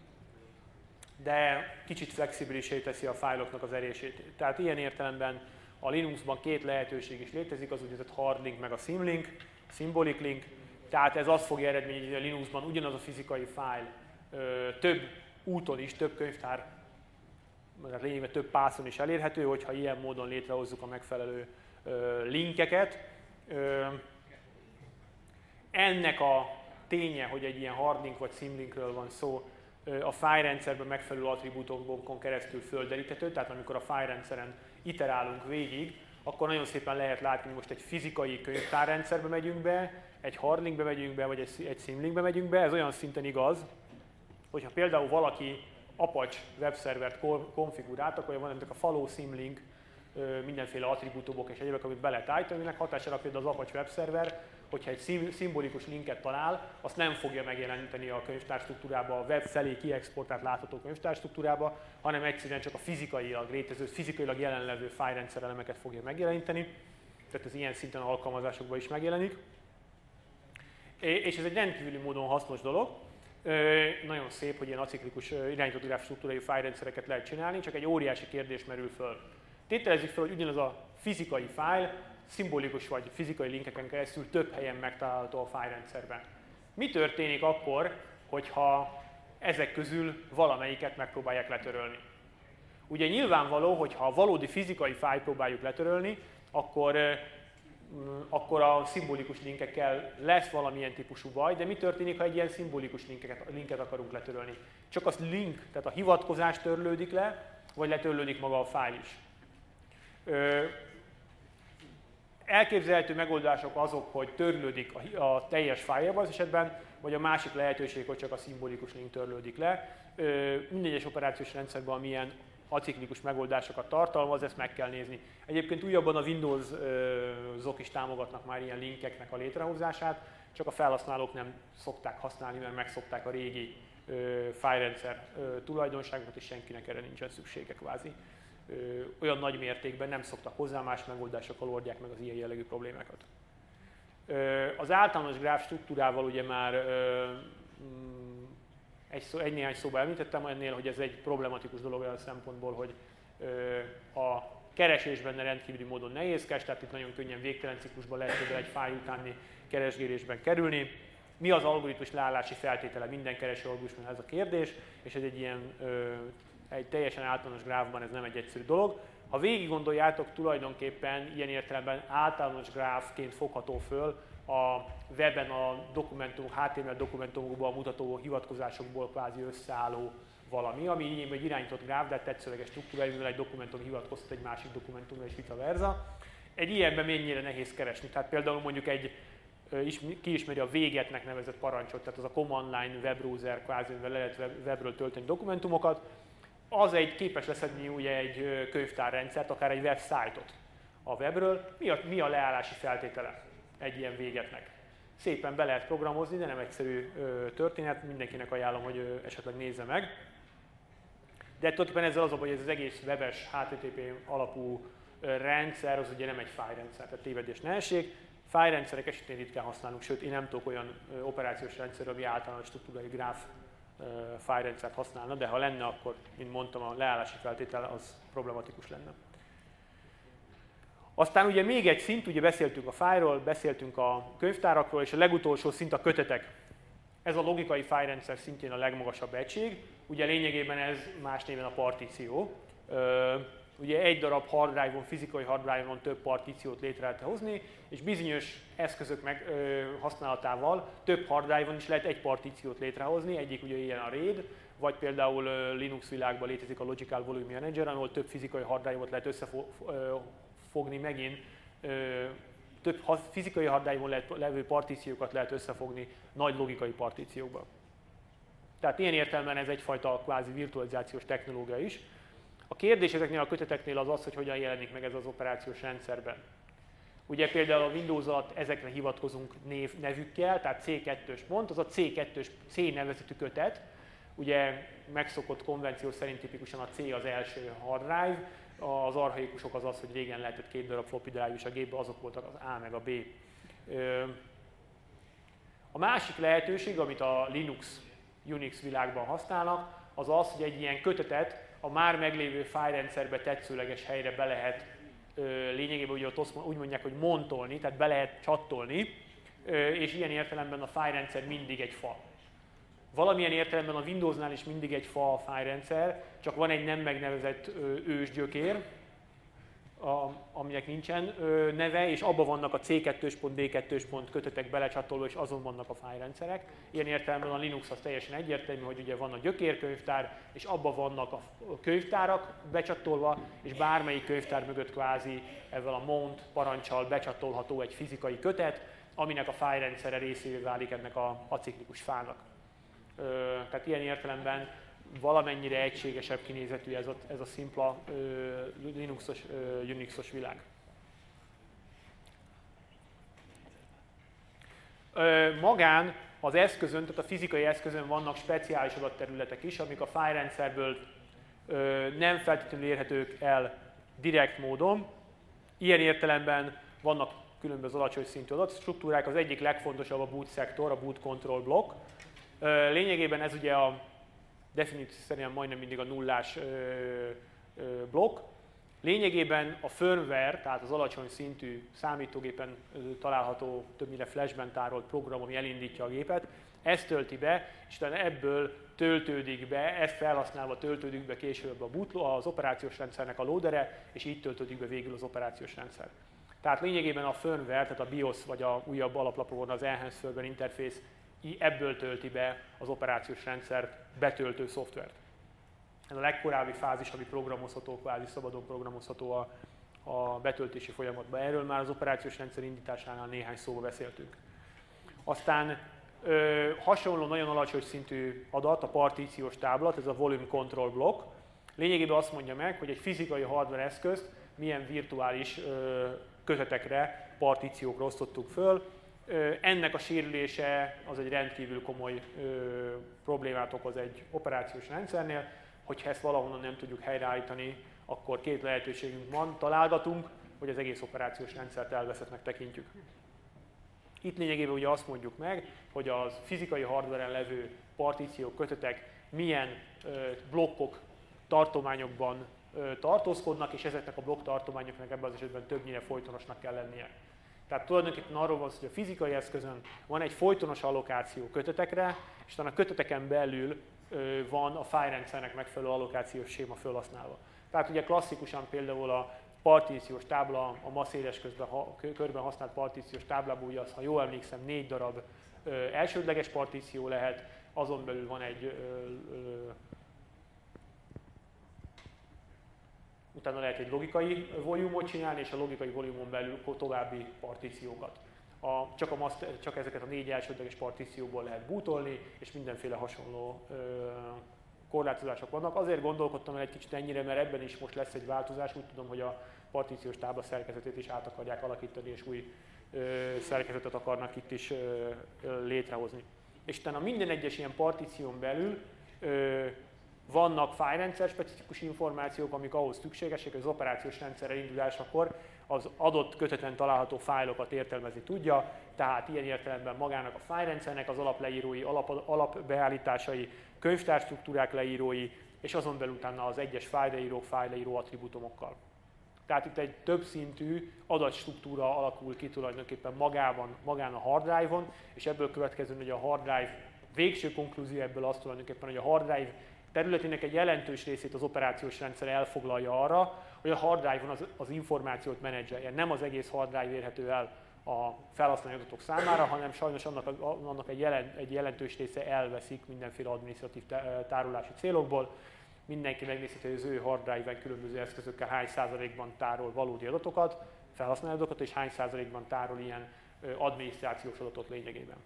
de kicsit flexibilisé teszi a fájloknak az elérését. Tehát ilyen értelemben a Linuxban két lehetőség is létezik, az úgynevezett hard link meg a symlink, symbolic link. Tehát ez azt fogja eredményezni, hogy a Linuxban ugyanaz a fizikai fájl több úton is, több könyvtár, lényegében több pászon is elérhető, hogyha ilyen módon létrehozzuk a megfelelő linkeket. Ennek a ténye, hogy egy ilyen hard link vagy symlinkről van szó, a fájlrendszerben megfelelő attribútokon keresztül földeríthető, tehát amikor a fájlrendszeren iterálunk végig, akkor nagyon szépen lehet látni, hogy most egy fizikai könyvtárrendszerbe megyünk be, egy hard linkbe megyünk be, vagy egy symlinkbe megyünk be. Ez olyan szinten igaz, hogyha például valaki Apache webszervert konfigurált, akkor van ennek a follow symlink mindenféle attribútumok és egyébek, amit be lehet állítani, aminek hatására például az Apache webszerver, hogyha egy szimbolikus linket talál, azt nem fogja megjeleníteni a könyvtárstruktúrába, a web felé kiexportált látható könyvtárstruktúrába, hanem egyszerűen csak a fizikailag jelenlevő fájlrendszer elemeket fogja megjeleníteni. Tehát ez ilyen szinten alkalmazásokban is megjelenik. És ez egy rendkívüli módon hasznos dolog. Nagyon szép, hogy ilyen aciklikus irányított gráf struktúrájú fájlrendszereket lehet csinálni, csak egy óriási kérdés merül föl. Tételezzük fel, hogy ugyanaz a fizikai fájl, szimbolikus vagy fizikai linkeken keresztül több helyen megtalálható a fájlrendszerben. Mi történik akkor, hogyha ezek közül valamelyiket megpróbálják letörölni? Ugye nyilvánvaló, hogy ha a valódi fizikai fájlt próbáljuk letörölni, akkor a szimbolikus linkekkel lesz valamilyen típusú baj, de mi történik, ha egy ilyen szimbolikus linket akarunk letörölni? Csak a link, tehát a hivatkozás törlődik le, vagy letörlődik maga a fájl is. elképzelhető megoldások azok, hogy törlődik a teljes fájlja az esetben, vagy a másik lehetőség, hogy csak a szimbolikus link törlődik le. Minden egyes operációs rendszerben milyen aciklikus megoldásokat tartalmaz, ezt meg kell nézni. Egyébként újabban a Windows-ok is támogatnak már ilyen linkeknek a létrehozását, csak a felhasználók nem szokták használni, mert megszokták a régi fájlrendszer tulajdonságokat, és senkinek erre nincsen szüksége kvázi. Olyan nagy mértékben nem szoktak hozzá, más megoldásokkal oldják meg az ilyen jellegű problémákat. Az általános gráf struktúrával ugye már néhány szóban említettem ennél, hogy ez egy problematikus dolog olyan szempontból, hogy a keresés benne rendkívüli módon nehézkes, tehát itt nagyon könnyen végtelen ciklusban lehet például egy fájl utáni keresgélésben kerülni. Mi az algoritmus leállási feltétele minden kereső algoritmusban, ez a kérdés, és ez egy ilyen egy teljesen általános gráfban ez nem egy egyszerű dolog. Ha végig gondoljátok, tulajdonképpen ilyen értelemben általános gráfként fogható föl a weben a dokumentumok, HTML dokumentumokban mutató hivatkozásokból kvázi összeálló valami, ami így egy irányított gráf, de tetszőleges struktúrájú, mivel egy dokumentum hivatkoztat egy másik dokumentumra és vice versa. Egy ilyenben mennyire nehéz keresni. Tehát például mondjuk kiismeri a végetnek nevezett parancsot, tehát az a command line webbrowser, kvázi le lehet webről tölteni dokumentumokat, az képes leszedni ugye egy könyvtárrendszert, akár egy websájtot a webről. Mi a leállási feltétele egy ilyen végetnek? Szépen be lehet programozni, de nem egyszerű történet, mindenkinek ajánlom, hogy esetleg nézze meg. De tulajdonképpen ezzel az a baj, hogy ez az egész webes HTTP alapú rendszer, az ugye nem egy fájlrendszer, tehát tévedés ne essék. Fájlrendszerek esetén ritkán használunk, sőt én nem tudok olyan operációs rendszer, ami általános struktúrai gráf fájlrendszert használna, de ha lenne, akkor, mint mondtam, a leállási feltétel az problematikus lenne. Aztán ugye még egy szint, ugye beszéltünk a fájlról, beszéltünk a könyvtárakról, és a legutolsó szint a kötetek. Ez a logikai fájlrendszer szintjén a legmagasabb egység. Ugye lényegében ez más néven a partíció. Ugye egy darab hard drive-on, fizikai hard drive-on több partíciót létre lehet hozni, és bizonyos eszközök használatával több hard drive-on is lehet egy partíciót létrehozni, egyik ugye ilyen a RAID, vagy például Linux világban létezik a Logical Volume Manager, ahol több fizikai hard drive-ot lehet összefogni megint, több fizikai hard drive-on levő partíciókat lehet összefogni nagy logikai partíciókba. Tehát ilyen értelemben ez egyfajta kvázi virtualizációs technológia is. A kérdés ezeknél a köteteknél az az, hogy hogyan jelenik meg ez az operációs rendszerben. Ugye például a Windows alatt ezekre hivatkozunk nevükkel, tehát C2-ös pont, az a C2-ös C nevezetű kötet. Ugye megszokott konvenció szerint tipikusan a C az első hard drive, az archaikusok az, hogy régen lehetett 2 darab floppy drive is a gépben, azok voltak az A meg a B. A másik lehetőség, amit a Linux, Unix világban használnak, az az, hogy egy ilyen kötetet a már meglévő fájlrendszerbe tetszőleges helyre be lehet lényegében ugye ott úgy mondják, hogy montolni, tehát be lehet csattolni, és ilyen értelemben a fájlrendszer mindig egy fa. Valamilyen értelemben a Windowsnál is mindig egy fa a fájlrendszer, csak van egy nem megnevezett ősgyökér, aminek nincsen neve, és abban vannak a C2-ös pont, D2-ös pont kötetek belecsatolva, és azon vannak a fájlrendszerek. Ilyen értelemben a Linux az teljesen egyértelmű, hogy ugye van a gyökérkönyvtár, és abban vannak a könyvtárak becsatolva, és bármelyik könyvtár mögött kvázi ezzel a mount parancsal becsatolható egy fizikai kötet, aminek a fájlrendszere részévé válik ennek a aciklikus fának. Tehát ilyen értelemben valamennyire egységesebb kinézetű ez a szimpla Linuxos, Unixos világ. Magán az eszközön, tehát a fizikai eszközön vannak speciális adatterületek is, amik a fájlrendszerből nem feltétlenül érhetők el direkt módon. Ilyen értelemben vannak különböző alacsony szintű adatstruktúrák, az egyik legfontosabb a boot szektor, a boot control block. Lényegében ez ugye a definíció szerint majdnem mindig a nullás blokk. Lényegében a firmware, tehát az alacsony szintű számítógépen található, többnyire flashben tárolt program, ami elindítja a gépet, ezt tölti be, és utána ebből töltődik be, ezt felhasználva töltődik be később az operációs rendszernek a loadere, és így töltődik be végül az operációs rendszer. Tehát lényegében a firmware, tehát a BIOS vagy a újabb alaplapon az Enhanced Firmware Interface ebből tölti be az operációs rendszert betöltő szoftvert. Ez a legkorábbi fázis, ami programozható, kvázi szabadon programozható a betöltési folyamatba. Erről már az operációs rendszer indításánál néhány szóba beszéltünk. Aztán hasonló, nagyon alacsony szintű adat a partíciós táblat, ez a volume control block. Lényegében azt mondja meg, hogy egy fizikai hardware eszközt milyen virtuális kötetekre, partíciókra osztottuk föl. Ennek a sérülése az egy rendkívül komoly problémát okoz egy operációs rendszernél, hogyha ezt valahonnan nem tudjuk helyreállítani, akkor két lehetőségünk van, találgatunk, hogy az egész operációs rendszert elveszettnek tekintjük. Itt lényegében ugye azt mondjuk meg, hogy az fizikai hardware-en levő partíciók, kötetek milyen blokkok, tartományokban tartózkodnak, és ezeknek a blokk tartományoknak ebben az esetben többnyire folytonosnak kell lennie. Tehát tulajdonképpen arról van szó, hogy a fizikai eszközön van egy folytonos allokáció kötetekre, és talán a köteteken belül van a fájrendszernek megfelelő allokációs séma felhasználva. Tehát ugye klasszikusan például a partíciós tábla, a ma széles körben használt partíciós táblában, ugye az, ha jól emlékszem, 4 darab elsődleges partíció lehet, azon belül van egy, utána lehet egy logikai volumot csinálni, és a logikai volumon belül további partíciókat. Csak ezeket a 4 elsődleges partícióból lehet bootolni, és mindenféle hasonló korlátozások vannak. Azért gondolkodtam el egy kicsit ennyire, mert ebben is most lesz egy változás. Úgy tudom, hogy a partíciós tábla szerkezetét is át akarják alakítani, és új szerkezetet akarnak itt is létrehozni. És utána minden egyes ilyen partíción belül vannak fájrendszer specifikus információk, amik ahhoz szükségesek, hogy az operációs rendszerre indulásakor az adott köteten található fájlokat értelmezni tudja, tehát ilyen értelemben magának a fájrendszernek az alapleírói, alapbeállításai, könyvtárstruktúrák leírói, és azon belül utána az egyes fájleírók, fájleíró attribútumokkal. Tehát itt egy többszintű adatstruktúra alakul ki tulajdonképpen magán a hard drive-on, és ebből következően, hogy a hard drive végső konklúzió ebből az tulajdonképpen, hogy a hard drive területének egy jelentős részét az operációs rendszer elfoglalja arra, hogy a hard drive-on az információt menedzselje. Nem az egész hard drive érhető el a felhasználói adatok számára, hanem sajnos annak egy jelentős része elveszik mindenféle adminisztratív tárolási célokból. Mindenki megnézheti, hogy az ő hard drive-en különböző eszközökkel hány százalékban tárol valódi adatokat, felhasználói adatokat, és hány százalékban tárol ilyen adminisztrációs adatot lényegében.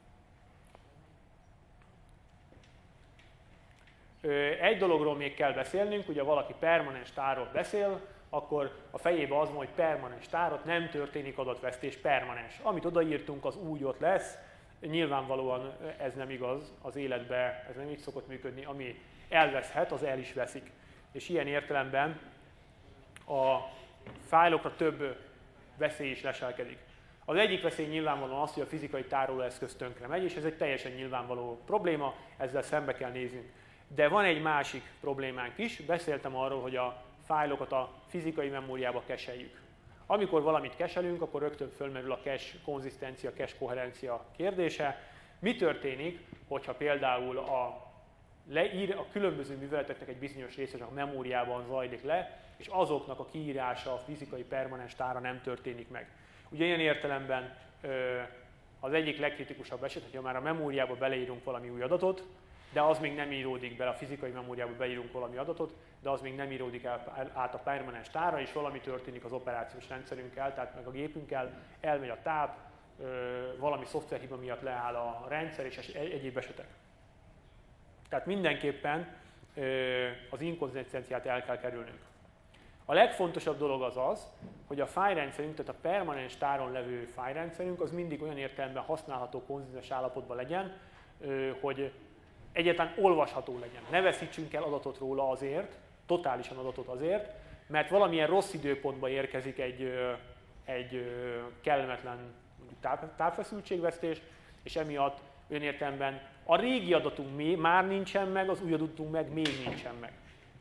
Egy dologról még kell beszélnünk, ugye valaki permanens tárról beszél, akkor a fejében az van, hogy permanens tárot, nem történik adatvesztés, permanens. Amit odaírtunk, az úgy ott lesz. Nyilvánvalóan ez nem igaz, az életben ez nem így szokott működni, ami elveszhet, az el is veszik. És ilyen értelemben a fájlokra több veszély is leselkedik. Az egyik veszély nyilvánvalóan az, hogy a fizikai tárolóeszköz tönkre megy, és ez egy teljesen nyilvánvaló probléma, ezzel szembe kell néznünk. De van egy másik problémánk is, beszéltem arról, hogy a fájlokat a fizikai memóriába cache-eljük. Amikor valamit cache-elünk, akkor rögtön fölmerül a cache konzisztencia, cache koherencia kérdése. Mi történik, hogyha például a különböző műveleteknek egy bizonyos része csak a memóriában zajlik le, és azoknak a kiírása a fizikai permanens tárra nem történik meg. Ugye ilyen értelemben az egyik legkritikusabb eset, hogyha már a memóriába beleírunk valami új adatot, de az még nem íródik bele, a fizikai memóriába beírunk valami adatot, de az még nem íródik át a permanens tárra, és valami történik az operációs rendszerünkkel, tehát meg a gépünkkel, elmegy a táp, valami szoftverhiba miatt leáll a rendszer, és egyéb esetek. Tehát mindenképpen az inkonzisztenciát el kell kerülnünk. A legfontosabb dolog az, hogy a fájrendszerünk, tehát a permanens táron levő fájrendszerünk, az mindig olyan értelemben használható konzisztens állapotban legyen, hogy egyáltalán olvasható legyen. Ne veszítsünk el adatot róla azért, totálisan adatot azért, mert valamilyen rossz időpontba érkezik egy kellemetlen tápfeszültségvesztés, és emiatt olyan értelemben a régi adatunk már nincsen meg, az új adatunk meg még nincsen meg.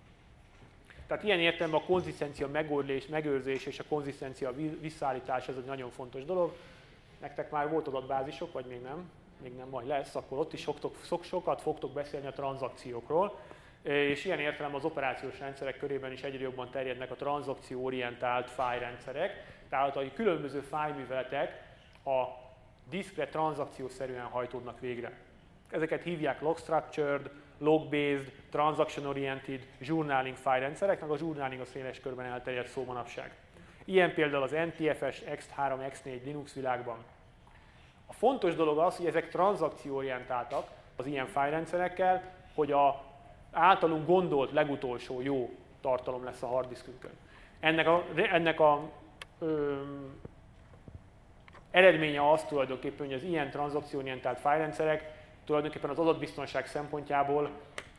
Tehát ilyen értelemben a konzisztencia megőrzés és a konzisztencia visszaállítás ez egy nagyon fontos dolog. Nektek már volt adatbázisok, vagy még nem? Még nem, majd lesz, akkor ott is sokat fogtok beszélni a tranzakciókról, és ilyen értelemben az operációs rendszerek körében is egyre jobban terjednek a tranzakcióorientált fájrendszerek, tehát a különböző fájlműveletek a diszkre tranzakciószerűen hajtódnak végre. Ezeket hívják log-structured, log-based, transaction-oriented, journaling fájrendszerek, meg a journaling a széles körben elterjedt szó manapság. Ilyen például az NTFS, X3, X4 Linux világban. A fontos dolog az, hogy ezek tranzakcióorientáltak az ilyen fájlrendszerekkel, hogy az általunk gondolt legutolsó jó tartalom lesz a harddiskünkön. Ennek a eredménye az tulajdonképpen, hogy az ilyen tranzakcióorientált fájlrendszerek tulajdonképpen az adatbiztonság szempontjából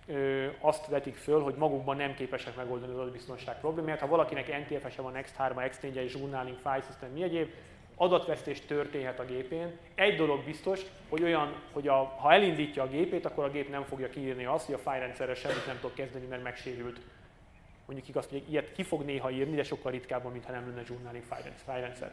azt vetik föl, hogy magukban nem képesek megoldani az adatbiztonság problémáját. Ha valakinek NTFS-e van, X3, X4-e és journaling, file system, mi egyéb, adatvesztés történhet a gépén. Egy dolog biztos, hogy ha elindítja a gépét, akkor a gép nem fogja kiírni azt, hogy a fájlrendszerrel semmit nem tud kezdeni, mert megsérült. Mondjuk azt, hogy ilyet ki fog néha írni, de sokkal ritkábban, mintha nem lenne journaling fájlrendszer.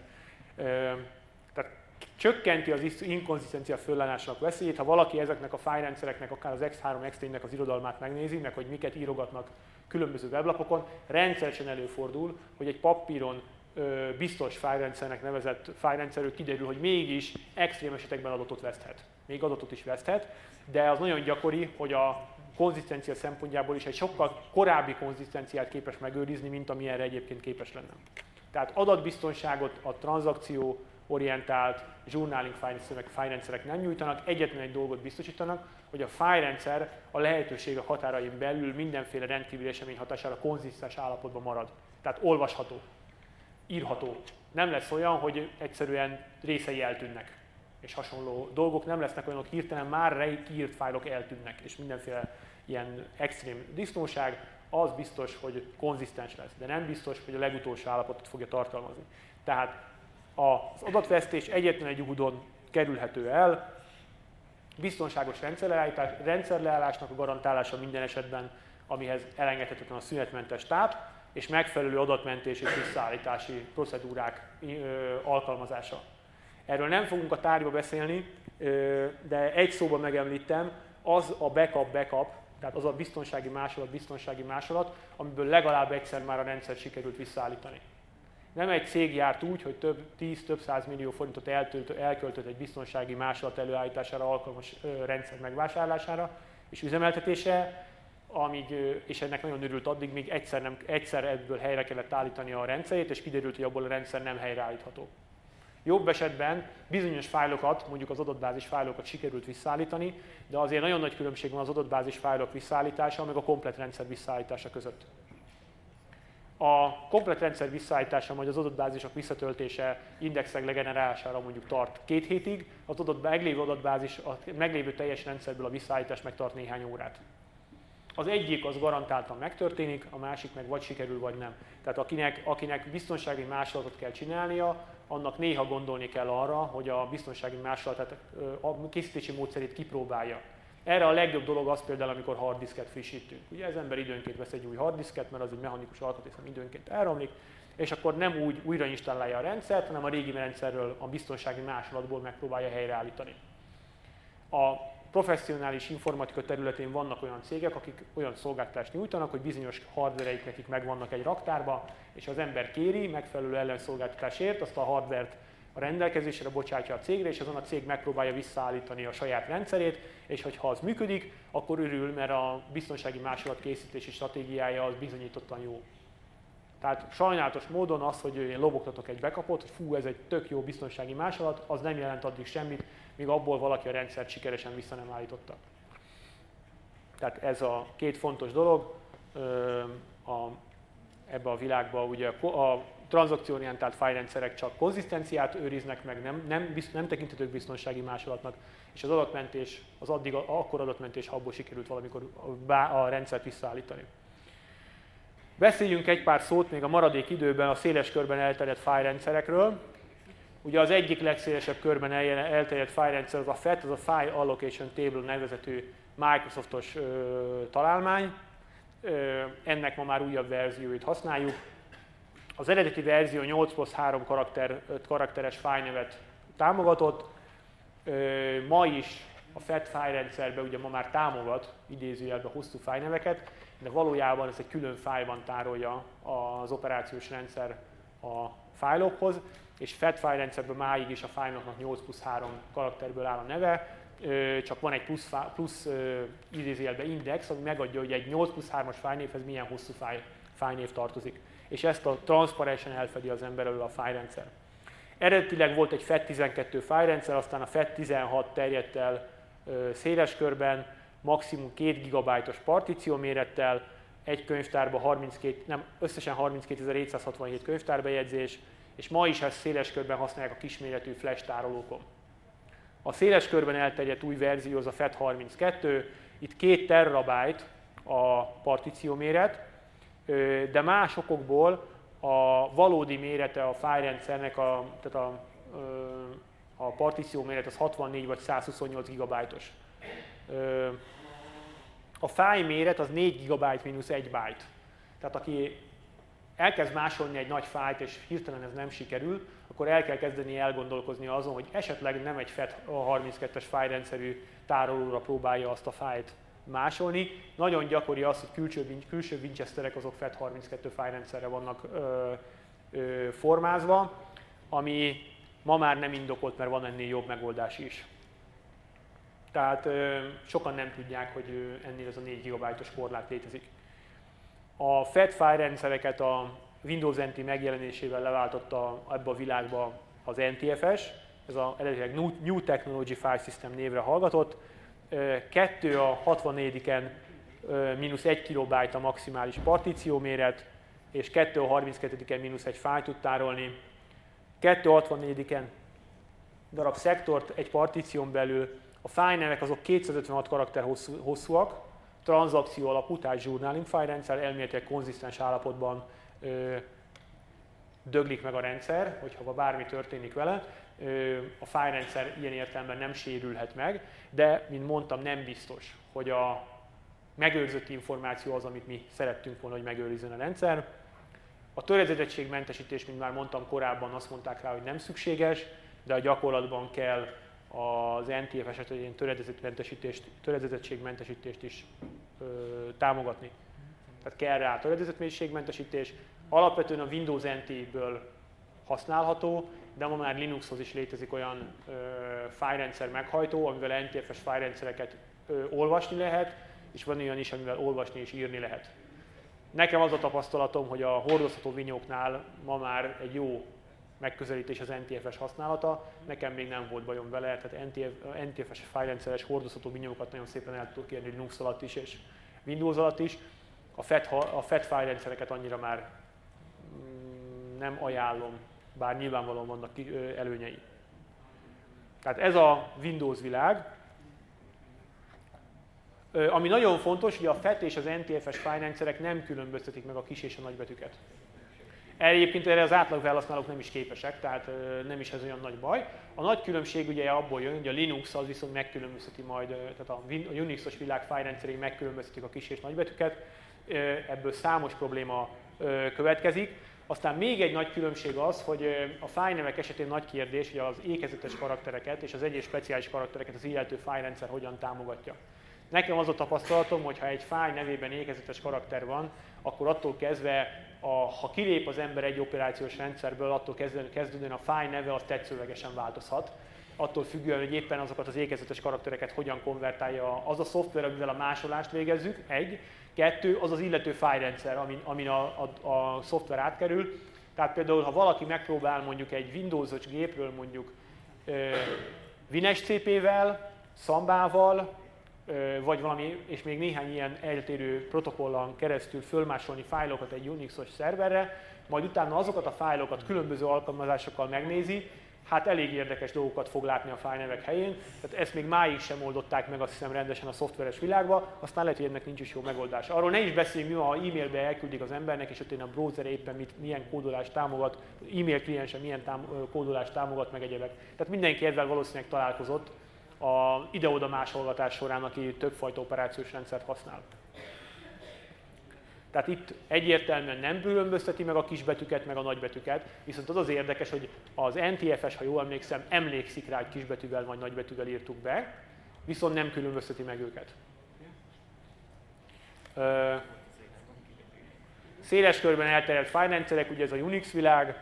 Tehát csökkenti az inkonzisztencia fölállásának veszélyét, ha valaki ezeknek a fájlrendszereknek, akár az X3, X4-nek az irodalmát megnézi, meg hogy miket írogatnak különböző weblapokon, rendszeresen előfordul, hogy egy papíron biztos fájlrendszernek nevezett fájlrendszerről kiderül, hogy mégis extrém esetekben adatot veszthet. Még adatot is veszthet, de az nagyon gyakori, hogy a konzisztencia szempontjából is egy sokkal korábbi konzisztenciát képes megőrizni, mint amilyenre egyébként képes lenne. Tehát adatbiztonságot a tranzakció orientált journaling fájlrendszerek nem nyújtanak, egyetlen egy dolgot biztosítanak, hogy a fájlrendszer a lehetőségek határain belül mindenféle rendkívüli esemény hatására konzisztens állapotban marad. Tehát olvasható, írható. Nem lesz olyan, hogy egyszerűen részei eltűnnek, és hasonló dolgok nem lesznek olyanok, hirtelen már kiírt fájlok eltűnnek, és mindenféle ilyen extrém disznóság, az biztos, hogy konzisztens lesz, de nem biztos, hogy a legutolsó állapotot fogja tartalmazni. Tehát az adatvesztés egyetlen egy úton kerülhető el, biztonságos rendszerleállásnak a garantálása minden esetben, amihez elengedhetetlen a szünetmentes táp, és megfelelő adatmentés és visszaállítási procedúrák alkalmazása. Erről nem fogunk a tárgyba beszélni, de egy szóban megemlítem, az a backup, tehát az a biztonsági másolat, amiből legalább egyszer már a rendszert sikerült visszaállítani. Nem egy cég járt úgy, hogy több 10-100 millió forintot elköltött egy biztonsági másolat előállítására, alkalmas rendszer megvásárlására és üzemeltetése, és ennek nagyon örült addig, míg egyszer ebből helyre kellett állítani a rendszerét, és kiderült, hogy abból a rendszer nem helyreállítható. Jobb esetben bizonyos fájlokat, mondjuk az adatbázis fájlokat sikerült visszaállítani, de azért nagyon nagy különbség van az adatbázis fájlok visszaállítása, meg a komplett rendszer visszaállítása között. A komplett rendszer visszaállítása, majd az adatbázisok visszatöltése, indexek legenerálására mondjuk tart 2 hétig, az meglévő adatbázis, a meglévő teljes rendszerből a visszaállítás megtart néhány órát. Az egyik az garantáltan megtörténik, a másik meg vagy sikerül, vagy nem. Tehát akinek biztonsági másolatot kell csinálnia, annak néha gondolni kell arra, hogy a biztonsági másolat, a készítési módszerét kipróbálja. Erre a legjobb dolog az például, amikor harddisket frissítünk. Ugye az ember időnként vesz egy új harddisket, mert az egy mechanikus alkatrész, ami időnként elromlik, és akkor nem úgy újrainstállálja a rendszert, hanem a régi rendszerről, a biztonsági másolatból megpróbálja helyreállítani. A professzionális informatika területén vannak olyan cégek, akik olyan szolgáltatást nyújtanak, hogy bizonyos hardvereik nekik megvannak egy raktárba, és az ember kéri megfelelő ellenszolgáltatásért, azt a hardvert a rendelkezésre bocsátja a cégre, és azon a cég megpróbálja visszaállítani a saját rendszerét, és hogyha az működik, akkor örül, mert a biztonsági másolat készítési stratégiája az bizonyítottan jó. Tehát sajnálatos módon az, hogy én lobogtatok egy backupot, hogy fú, ez egy tök jó biztonsági másolat, az nem jelent addig semmit, míg abból valaki a rendszert sikeresen vissza nem állította. Tehát ez a két fontos dolog ebbe a világba. Ugye a tranzakcióorientált fájlrendszerek csak konzisztenciát őriznek meg, nem tekinthetők biztonsági másolatnak, és az adatmentés, akkor adatmentés, ha abból sikerült valamikor a rendszert visszaállítani. Beszéljünk egy pár szót még a maradék időben a széles körben elterjedt fájlrendszerekről. Ugye az egyik legszélesebb körben elterjedt fájlrendszer az a FAT, az a File Allocation Table nevezetű Microsoftos találmány. Ennek ma már újabb verzióit használjuk. Az eredeti verzió 8+3 karakteres fájlnevet támogatott. Ma is a FAT fájlrendszerben ugye ma már támogat idézőjelben hosszú fájlneveket, de valójában ez egy külön fájlban tárolja az operációs rendszer a fájlokhoz, és FAT fájlrendszerben máig is a fájloknak 8+3 karakterből áll a neve, csak van egy plusz idézőjelben index, ami megadja, hogy egy 8+3-as fájlnévhez milyen hosszú fájlnév tartozik. és ezt a transzparensen elfedi az ember elől a fájlrendszer. Eredetileg volt egy FAT12 fájlrendszer, aztán a FAT16 terjedt el széles körben, maximum 2 GB-os partíciómérettel, egy könyvtárban összesen 32.767 könyvtárbejegyzés, és ma is ezt széles körben használják a kisméretű flash tárolókon. A széles körben elterjedt új verzió az a FAT32, itt 2 TB a partícióméret, de más okokból a valódi mérete a fájlrendszernek, tehát a partíció méret az 64 vagy 128 GB-os. A fájl méret az 4 GB mínusz 1 byte. Tehát aki elkezd másolni egy nagy fájlt, és hirtelen ez nem sikerül, akkor el kell kezdeni elgondolkozni azon, hogy esetleg nem egy FAT32-es fájlrendszerű tárolóra próbálja azt a fájlt másolni. Nagyon gyakori az, hogy külső Winchesterek azok FAT32 fájlrendszerre vannak formázva, ami ma már nem indokolt, mert van ennél jobb megoldás is. Tehát sokan nem tudják, hogy ennél ez a 4 GB-os korlát létezik. A FAT fájlrendszereket a Windows NT megjelenésével leváltotta ebbe a világba az NTFS, ez az eredetileg New Technology File System névre hallgatott. 2 a 64-en mínusz 1 KB a maximális partícióméret, és 2 a 32-en mínusz 1 fájlt tud tárolni. 2 a 64-en darab szektort egy partíción belül, a fájlnevek azok 256 karakter hosszúak, tranzakció alapú, tehát journaling fájlrendszer, elméletileg konzisztens állapotban döglik meg a rendszer, hogyha bármi történik vele. A fájlrendszer ilyen értelemben nem sérülhet meg, de, mint mondtam, nem biztos, hogy a megőrzött információ az, amit mi szerettünk volna, hogy megőrizzen a rendszer. A töredezettségmentesítés, mint már mondtam korábban, azt mondták rá, hogy nem szükséges, de a gyakorlatban kell az NTFS esetén töredezettségmentesítést is támogatni. Tehát kell rá töredezettségmentesítés. Alapvetően a Windows NT-ből használható, de ma már Linuxhoz is létezik olyan fájlrendszer meghajtó, amivel NTFS fájlrendszereket olvasni lehet, és van olyan is, amivel olvasni és írni lehet. Nekem az a tapasztalatom, hogy a hordozható vinyóknál ma már egy jó megközelítés az NTFS használata, nekem még nem volt bajom vele, tehát NTFS fájlrendszeres hordozható vinyókat nagyon szépen el tudok érni Linux alatt is és Windows alatt is. A FAT fájlrendszereket annyira már nem ajánlom, bár nyilvánvalóan vannak előnyei. Tehát ez a Windows világ. Ami nagyon fontos, hogy a FAT és az NTFS fájlrendszerek nem különböztetik meg a kis és a nagybetűket. Egyébként erre az átlagfelhasználók nem is képesek, tehát nem is ez olyan nagy baj. A nagy különbség ugye abból jön, hogy a Linux az viszont megkülönbözteti majd, tehát a Unix-os világ fájlrendszerei megkülönböztetik a kis és nagybetűket, ebből számos probléma következik. Aztán még egy nagy különbség az, hogy a fájlnevek esetén nagy kérdés, hogy az ékezetes karaktereket és az egyes speciális karaktereket az illető fájlrendszer hogyan támogatja. Nekem az a tapasztalatom, hogy ha egy fájl nevében ékezetes karakter van, akkor attól kezdve, ha kilép az ember egy operációs rendszerből, attól kezdődően a fájl neve az tetszőlegesen változhat. Attól függően, hogy éppen azokat az ékezetes karaktereket hogyan konvertálja az a szoftver, amivel a másolást végezzük, 1. 2. Az az illető fájlrendszer, amin a szoftver átkerül. Tehát például, ha valaki megpróbál mondjuk egy Windows-os gépről mondjuk WinSCP-vel, Sambával, vagy valami, és még néhány ilyen eltérő protokollon keresztül fölmásolni fájlokat egy Unix-os szerverre, majd utána azokat a fájlokat különböző alkalmazásokkal megnézi, hát elég érdekes dolgokat fog látni a fájlnevek helyén. Tehát ezt még máig sem oldották meg, azt hiszem, rendesen a szoftveres világban, aztán lehet, hogy ennek nincs is jó megoldás. Arról ne is beszéljünk, mi, ha e-mailbe elküldik az embernek, és ott a browser éppen milyen kódolást támogat, e-mail kliense milyen kódolást támogat, meg egyebek. Tehát mindenki ezzel valószínűleg találkozott a ide-oda másolgatás során, aki többfajta operációs rendszert használ. Tehát itt egyértelműen nem különbözteti meg a kisbetűket, meg a nagybetűket, viszont az az érdekes, hogy az NTFS, ha jól emlékszem, emlékszik rá, hogy kisbetűvel vagy nagybetűvel írtuk be, viszont nem különbözteti meg őket. Széles körben elterjedt fájlrendszerek, ugye ez a Unix világ,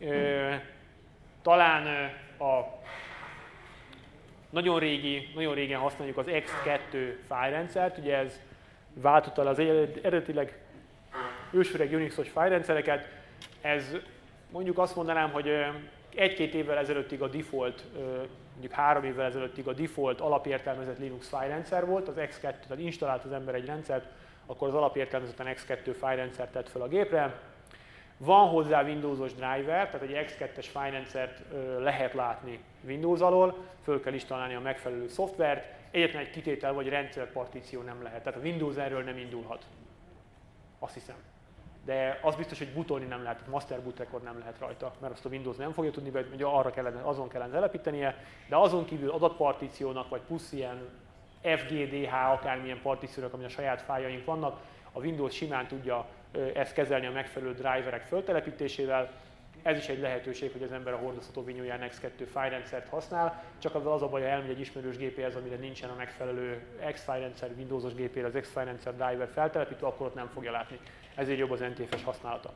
talán a nagyon régen használjuk az X2 fájlrendszert, ugye ez váltott el az eredetileg ősöreg Unix-os fájlrendszereket, Ez mondjuk azt mondanám, hogy 1-2 évvel ezelőttig a default, mondjuk 3 évvel ezelőttig a default alapértelmezett Linux fájlrendszer volt, az X2, tehát installált az ember egy rendszert, akkor az alapértelmezetten X2 fájlrendszer tett fel a gépre. Van hozzá Windowsos driver, tehát egy X2-es fájlrendszert lehet látni Windows alól, föl kell installálni a megfelelő szoftvert, egyetlen egy kitétel vagy rendszerpartíció nem lehet, tehát a Windows erről nem indulhat. Azt hiszem. De az biztos, hogy bootolni nem lehet, master boot record nem lehet rajta, mert azt a Windows nem fogja tudni, vagy azon kellene telepítenie, de azon kívül adatpartíciónak, vagy plusz ilyen FGDH, akármilyen partíciónak, ami a saját fájljaink vannak, a Windows simán tudja ezt kezelni a megfelelő driverek föltelepítésével. Ez is egy lehetőség, hogy az ember a hordozható Windows X2 fájlrendszert használ, csak azzal az a baj, ha elmegy egy ismerős gépéhez, amire nincsen a megfelelő X-fájlrendszer, Windowsos gépére az X-fájlrendszer driver feltelepítve, akkor ott nem fogja látni. Ezért jobb az NTFS használata.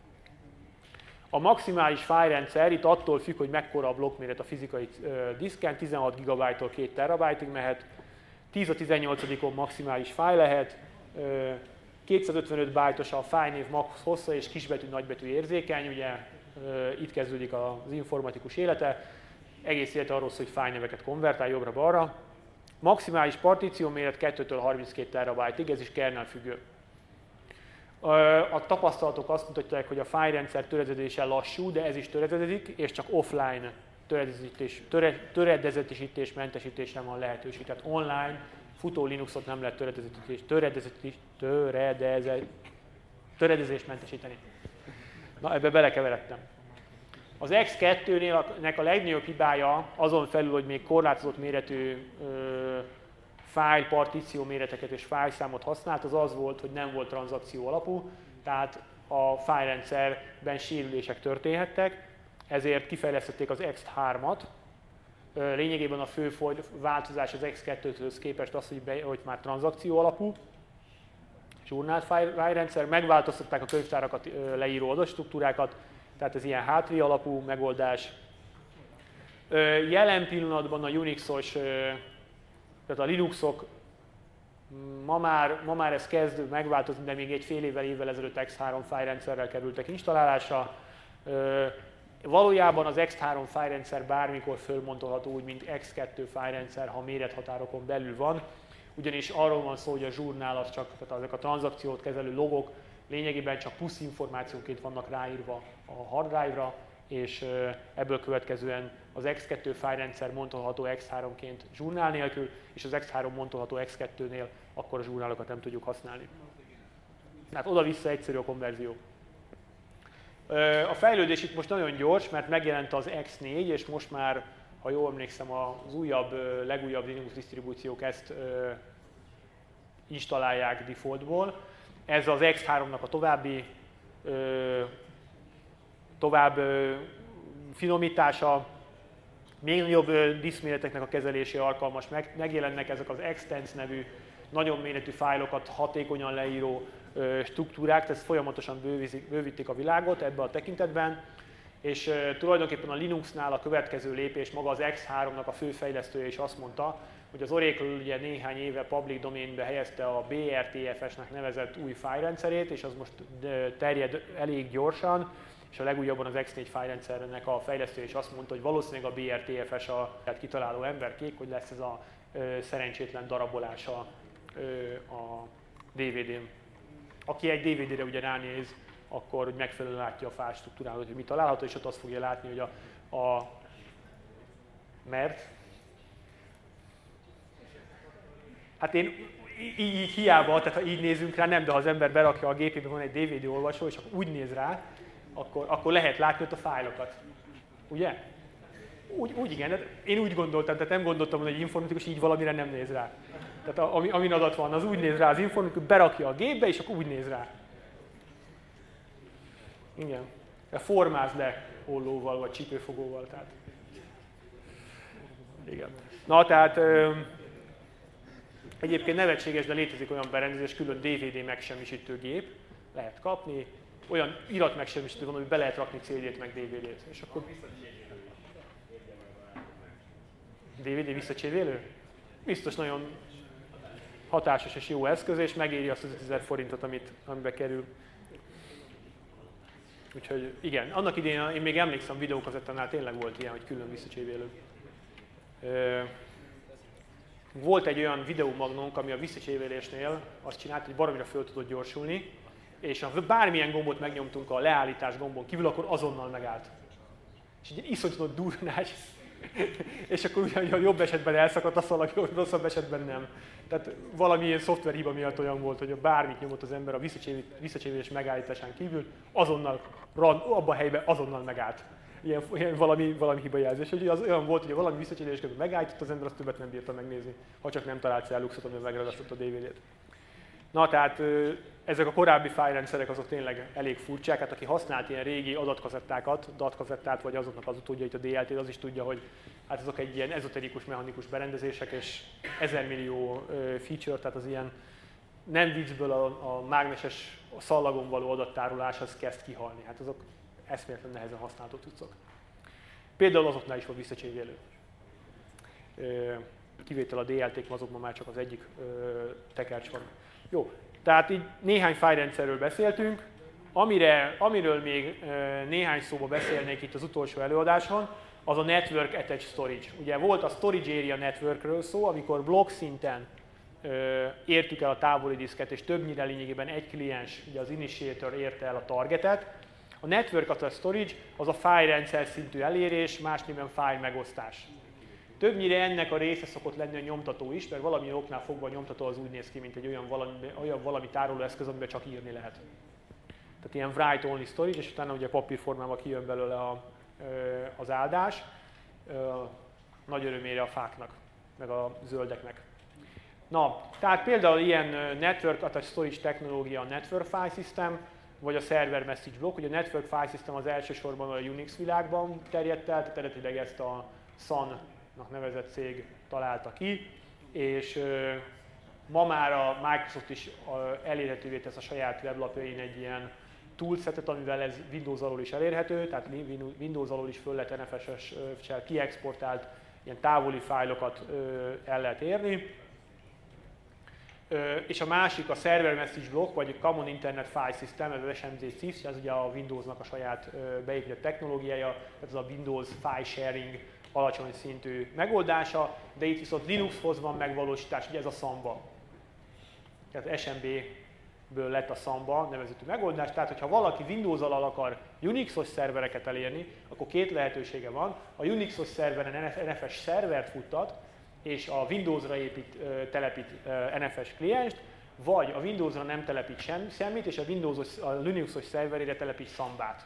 A maximális fájlrendszer itt attól függ, hogy mekkora a blokkméret a fizikai diszken, 16 GB-tól 2 TB-ig mehet, 10 a 18-on maximális fájl lehet, 255 bájtos a fájlnév max hossza és kisbetű, nagybetű érzékeny, ugye itt kezdődik az informatikus élete, egész élete arról szól, hogy fájlneveket konvertál jobbra-balra. Maximális partíció méret 2-től 32 TB-ig, ez is kernel függő. A tapasztalatok azt mutatják, hogy a fájlrendszer töredezése lassú, de ez is töredezik, és csak offline töredezetesítésmentesítésre van lehetőség. Tehát online futó Linuxot nem lehet töredezésmentesíteni. Na, ebbe belekeveredtem. Az X2-nek a legnagyobb hibája azon felül, hogy még korlátozott méretű fájl partíció méreteket és fájlszámot használt, az az volt, hogy nem volt tranzakció alapú, tehát a fájlrendszerben sérülések történhettek, ezért kifejlesztették az X3-at. Lényegében a fő változás az X2-höz képest az, hogy már tranzakció alapú, zsurnált fájlrendszer, megváltoztatták a könyvtárakat leíró adatstruktúrákat, tehát ez ilyen hátri alapú megoldás. Jelen pillanatban a Unixos, tehát a Linuxok ma már ez kezd megváltozni, de még egy fél évvel ezelőtt X3 fájlrendszerrel kerültek installálásra. Valójában az X3 fájlrendszer bármikor fölmontolható úgy, mint X2 fájlrendszer, ha mérethatárokon belül van. Ugyanis arról van szó, hogy a zsurnál az csak, tehát ezek a tranzakciót kezelő logok lényegében csak push információként vannak ráírva a hard drive-ra, és ebből következően az X2 fájlrendszer montolható X3-ként zsurnál nélkül, és az X3 montolható X2-nél akkor a zsurnálokat nem tudjuk használni. Tehát oda-vissza egyszerű a konverzió. A fejlődés itt most nagyon gyors, mert megjelent az X4, és most már, ha jól emlékszem, az legújabb Linux disztribúciók ezt installálják defaultból. Ez az X3-nak a tovább finomítása, még nagyobb diszkméreteknek a kezelésére alkalmas, megjelennek ezek az Extents nevű, nagyon méretű fájlokat hatékonyan leíró struktúrák, tehát folyamatosan bővítik a világot ebben a tekintetben, és tulajdonképpen a Linuxnál a következő lépés, maga az X3-nak a főfejlesztője is azt mondta, hogy az Oracle ugye néhány éve public domainbe helyezte a BRTFS-nek nevezett új fájlrendszerét, és az most terjed elég gyorsan, és a legújabban az X4 fájlrendszernek a fejlesztője is azt mondta, hogy valószínűleg a BRTFS a kitaláló emberkék, hogy lesz ez a szerencsétlen darabolása a DVD-n. Aki egy DVD-re ugye ránéz, akkor megfelelően látja a fájl struktúrához, hogy mi található, és ott azt fogja látni, hogy mert hát én így hiába, tehát ha így nézünk rá, nem, de ha az ember berakja a gépébe, van egy DVD olvasó, és akkor úgy néz rá, akkor lehet látni ott a fájlokat. Ugye? Úgy igen, én úgy gondoltam, tehát nem gondoltam, hogy egy informatikus így valamire nem néz rá. Tehát amin adat van, az úgy néz rá az informatikus, berakja a gépbe, és akkor úgy néz rá. Igen. Formáz le ollóval, vagy csípőfogóval. Tehát. Igen. Na, tehát egyébként nevetséges, de létezik olyan berendezés, külön DVD megsemmisítő gép, lehet kapni, olyan irat megsemmisítő van, hogy be lehet rakni CD-t meg DVD-t. És akkor... DVD visszacsévélő? Biztos nagyon hatásos és jó eszköz, és megéri azt az 1000 forintot, amibe kerül. Úgyhogy igen, annak idején én még emlékszem, videókazettánál tényleg volt ilyen, hogy külön visszacsévélő. Volt egy olyan videómagnónk, ami a visszacsévélésnél azt csinált, hogy baromira föl tudott gyorsulni, és ha bármilyen gombot megnyomtunk a leállítás gombon kívül, akkor azonnal megállt. És egy iszonyatosan durrás. És akkor ugyan jobb esetben elszakadt a szalag, rosszabb esetben nem. Tehát valamilyen szoftverhiba miatt olyan volt, hogy bármit nyomott az ember a visszacsévélés megállításán kívül, azonnal, abban a helyben azonnal megállt. Ilyen valami hibajelzés. Úgyhogy az olyan volt, hogy valami visszacsévélés közben megállított az ember, azt többet nem bírta megnézni, ha csak nem talált celluxot, amivel megragasztott a DVD-t. Na tehát ezek a korábbi fájlrendszerek azok tényleg elég furcsák, hát aki használt ilyen régi adatkazettákat, DAT-kazettát, vagy azoknak az utódjait, a DLT-t, az is tudja, hogy hát azok egy ilyen ezoterikus, mechanikus berendezések, és 1000 millió feature, tehát az ilyen nem viccből a mágneses szallagon való adattárolás az kezd kihalni. Hát azok eszméletlen nehezen használható cuccok. Például azoknál is volt visszacsévélő. Kivétel a DLT-k, azokban már csak az egyik tekercs van. Jó, tehát így néhány fájlrendszerről beszéltünk, amiről még néhány szóba beszélnék itt az utolsó előadáson, az a Network Attached Storage. Ugye volt a Storage Area Networkről szó, amikor blokk szinten értük el a távoli diszket, és többnyire lényegében egy kliens, ugye az Initiator érte el a targetet. A Network Attached Storage az a fájlrendszer szintű elérés, más néven fájl megosztás. Többnyire ennek a része szokott lenni a nyomtató is, mert valamilyen oknál fogva a nyomtató az úgy néz ki, mint egy olyan valami tárolóeszköz, amiben csak írni lehet. Tehát ilyen write-only storage, és utána ugye papírformában kijön belőle az áldás. Nagy örömére a fáknak, meg a zöldeknek. Na, tehát például ilyen Network Attached Storage technológia a Network File System, vagy a Server Message Block. Ugye a Network File System az elsősorban a Unix világban terjedt el, tehát eredetileg ezt a Sun-nak nevezett cég találta ki, és ma már a Microsoft is elérhetővé tesz a saját weblapjain egy ilyen toolsetet, amivel ez Windows alól is elérhető, tehát Windows alól is föl lehet NFS-sel kiexportált ilyen távoli fájlokat el lehet érni. És a másik a Server Message Block, vagy a Common Internet File System, ez az SMZ-CIFS, ez ugye a Windowsnak a saját beépített technológiája, ez a Windows File Sharing alacsony szintű megoldása, de itt viszont Linuxhoz van megvalósítás, ugye ez a Samba. Tehát SMB-ből lett a Samba nevezetű megoldás, tehát hogyha valaki Windows alól akar Unixos szervereket elérni, akkor két lehetősége van. A Unixos szerveren NFS szervert futtat, és a Windowsra telepít NFS klienst, vagy a Windowsra nem telepít semmit, és a Linuxos szerverére telepít Sambát.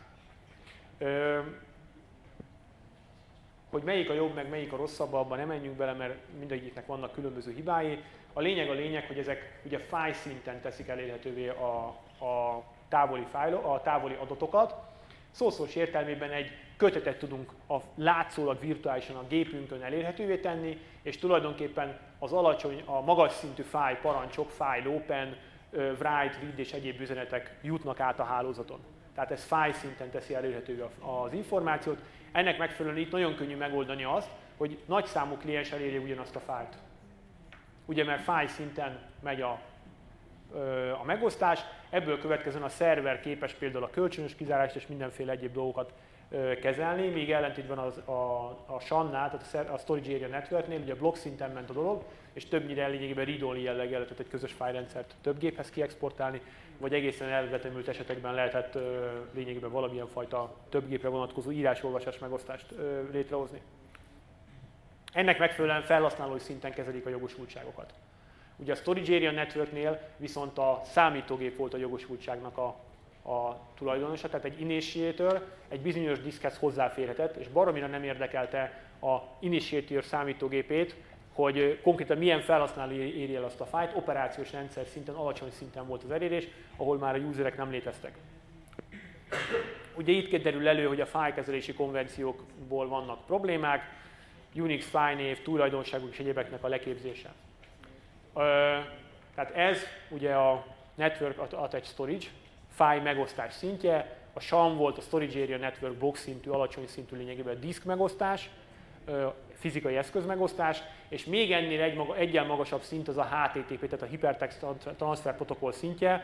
Hogy melyik a jobb, meg melyik a rosszabb, abban nem menjünk bele, mert mindegyiknek vannak különböző hibái. A lényeg, hogy ezek ugye file szinten teszik elérhetővé a távoli adatokat. Szószoros értelmében egy kötetet tudunk látszólag virtuálisan a gépünkön elérhetővé tenni, és tulajdonképpen a magas szintű file parancsok, file open, write, read és egyéb üzenetek jutnak át a hálózaton. Tehát ez file szinten teszi elérhetővé az információt. Ennek megfelelően itt nagyon könnyű megoldani azt, hogy nagy számú kliens elérje ugyanazt a fájlt. Ugye mert file szinten megy a megosztás, ebből következően a szerver képes például a kölcsönös kizárást és mindenféle egyéb dolgokat kezelni, míg ellentétben a SAN-nál, tehát a Storage Area Networknél ugye blokk szinten ment a dolog, és többnyire lényegében read-only jelleggel lehetett egy közös fájlrendszert több géphez kiexportálni, vagy egészen elvetemült esetekben lehetett lényegében valamilyen fajta több gépre vonatkozó írás-olvasás megosztást létrehozni. Ennek megfelelően felhasználói szinten kezelik a jogosultságokat. Ugye a Storage Area Networknél viszont a számítógép volt a jogosultságnak a tulajdonosa, tehát egy initiator egy bizonyos diszkhez hozzáférhetett, és baromira nem érdekelte a initiator számítógépét, hogy konkrétan milyen felhasználó éri el azt a fájlt, operációs rendszer szinten, alacsony szinten volt az elérés, ahol már a userek nem léteztek. Ugye itt derül elő, hogy a fájlkezelési konvenciókból vannak problémák, Unix fájlnév, tulajdonságok és egyébeknek a leképzése. Tehát ez ugye a Network Attached Storage, fájl megosztás szintje, a SAN volt a Storage Area Network blokk szintű, alacsony szintű lényegében diszk megosztás, fizikai eszköz megosztás, és még ennél egyen magasabb szint az a HTTP, tehát a Hypertext Transfer Protocol szintje,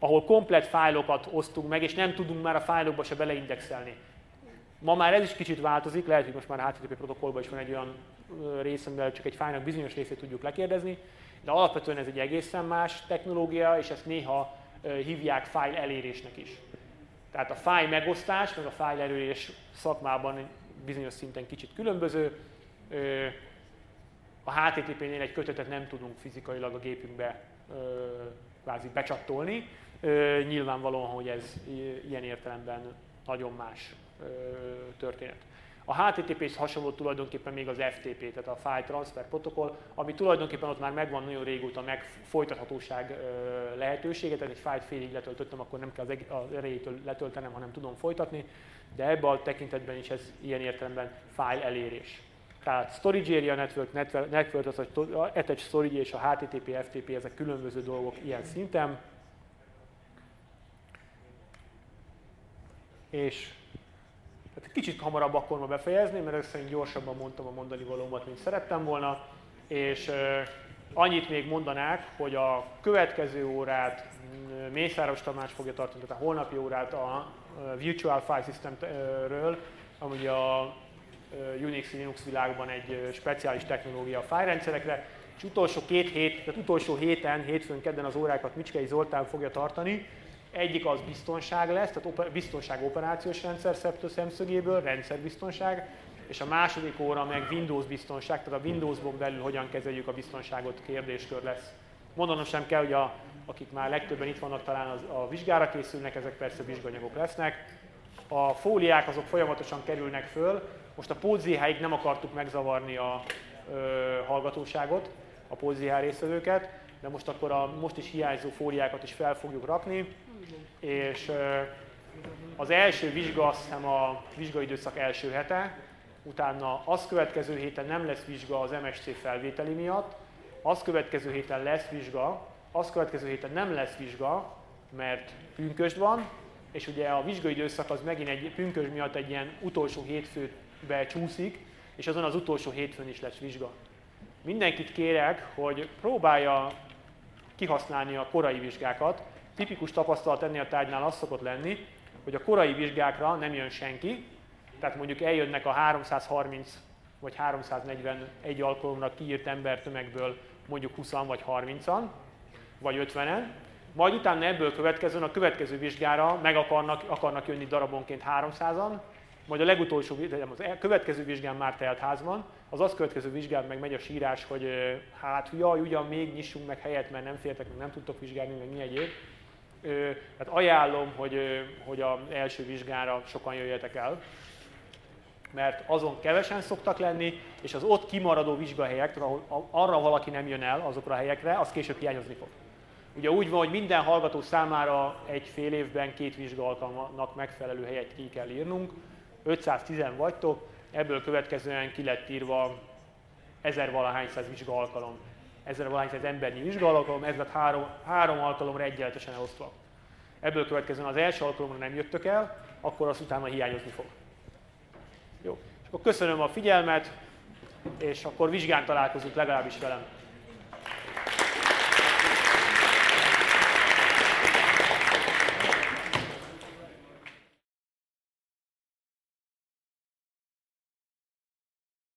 ahol komplett fájlokat osztunk meg, és nem tudunk már a fájlokba se beleindexelni. Ma már ez is kicsit változik, lehet, hogy most már a HTTP protokollban is van egy olyan rész, amivel csak egy fájlnak bizonyos részét tudjuk lekérdezni, de alapvetően ez egy egészen más technológia, és ezt néha hívják fájl elérésnek is. Tehát a fájl megosztás, meg a fájl elérés szakmában bizonyos szinten kicsit különböző. A HTTP-nél egy kötetet nem tudunk fizikailag a gépünkbe kvázi becsattolni. Nyilvánvalóan, hogy ez ilyen értelemben nagyon más történet. A HTTP-hez hasonló tulajdonképpen még az FTP, tehát a File Transfer Protocol, ami tulajdonképpen ott már megvan nagyon régóta folytathatóság lehetősége, tehát egy fájlt félig letöltöttem, akkor nem kell az erejétől letöltenem, hanem tudom folytatni, de ebben a tekintetben is ez ilyen értelemben fájl elérés. Tehát Storage Area Network, az Attached Storage és a HTTP, FTP, ezek különböző dolgok ilyen szinten. És hát kicsit hamarabb akkor ma befejezni, mert összesen gyorsabban mondtam a mondani valómat, mint szerettem volna. És annyit még mondanák, hogy a következő órát Mészáros Tamás fogja tartani, tehát a holnapi órát a Virtual File Systemről, ami a Unix Linux világban egy speciális technológia a fájlrendszerekre, és utolsó héten, hétfőn, kedden az órákat Micskei Zoltán fogja tartani. Egyik az biztonság lesz, tehát biztonság operációs rendszer szemszögéből, rendszerbiztonság, és a második óra meg Windows biztonság, tehát a Windowsban belül hogyan kezeljük a biztonságot kérdéskör lesz. Mondanom sem kell, hogy akik már legtöbben itt vannak, talán a vizsgára készülnek, ezek persze vizsganyagok lesznek. A fóliák azok folyamatosan kerülnek föl. Most a PótZH-ig nem akartuk megzavarni a hallgatóságot, a PótZH résztvevőket, de most akkor most is hiányzó fóliákat is fel fogjuk rakni, és az első vizsga azt hiszem a vizsgaidőszak első hete, utána azt következő héten nem lesz vizsga az MSC felvételi miatt, azt következő héten lesz vizsga, azt következő héten nem lesz vizsga, mert pünkösd van, és ugye a vizsgaidőszak az megint egy pünkösd miatt egy ilyen utolsó hétfőbe csúszik, és azon az utolsó hétfőn is lesz vizsga. Mindenkit kérek, hogy próbálja kihasználni a korai vizsgákat. Tipikus tapasztalat ennél a tárgynál az szokott lenni, hogy a korai vizsgákra nem jön senki, tehát mondjuk eljönnek a 330 vagy 341 alkalomra kiírt embertömegből mondjuk 20 vagy 30-an, vagy 50-en, majd utána ebből következően a következő vizsgára meg akarnak jönni darabonként 300-an, majd a legutolsó, a következő vizsgán már telt ház van, az azt következő vizsgán meg megy a sírás, hogy hát jaj, ugyan még nyissunk meg helyet, mert nem fértek, meg nem tudtok vizsgálni, meg mi egyéb. Tehát ajánlom, hogy az első vizsgára sokan jöjjetek el, mert azon kevesen szoktak lenni, és az ott kimaradó vizsgahelyek, ahol arra valaki nem jön el azokra a helyekre, az később hiányozni fog. Ugye úgy van, hogy minden hallgató számára egy fél évben 2 vizsgaalkalomnak megfelelő helyet ki kell írnunk, 510 vagytok, ebből következően ki lett írva 1000-valahányszáz vizsgaalkalom, 1000-valahányszáz embernyi vizsgaalkalom, ez lett 3 alkalomra egyenletesen elosztva. Ebből következően az első alkalomra nem jöttök el, akkor az utána hiányozni fog. Jó, és akkor köszönöm a figyelmet, és akkor vizsgán találkozunk legalábbis velem.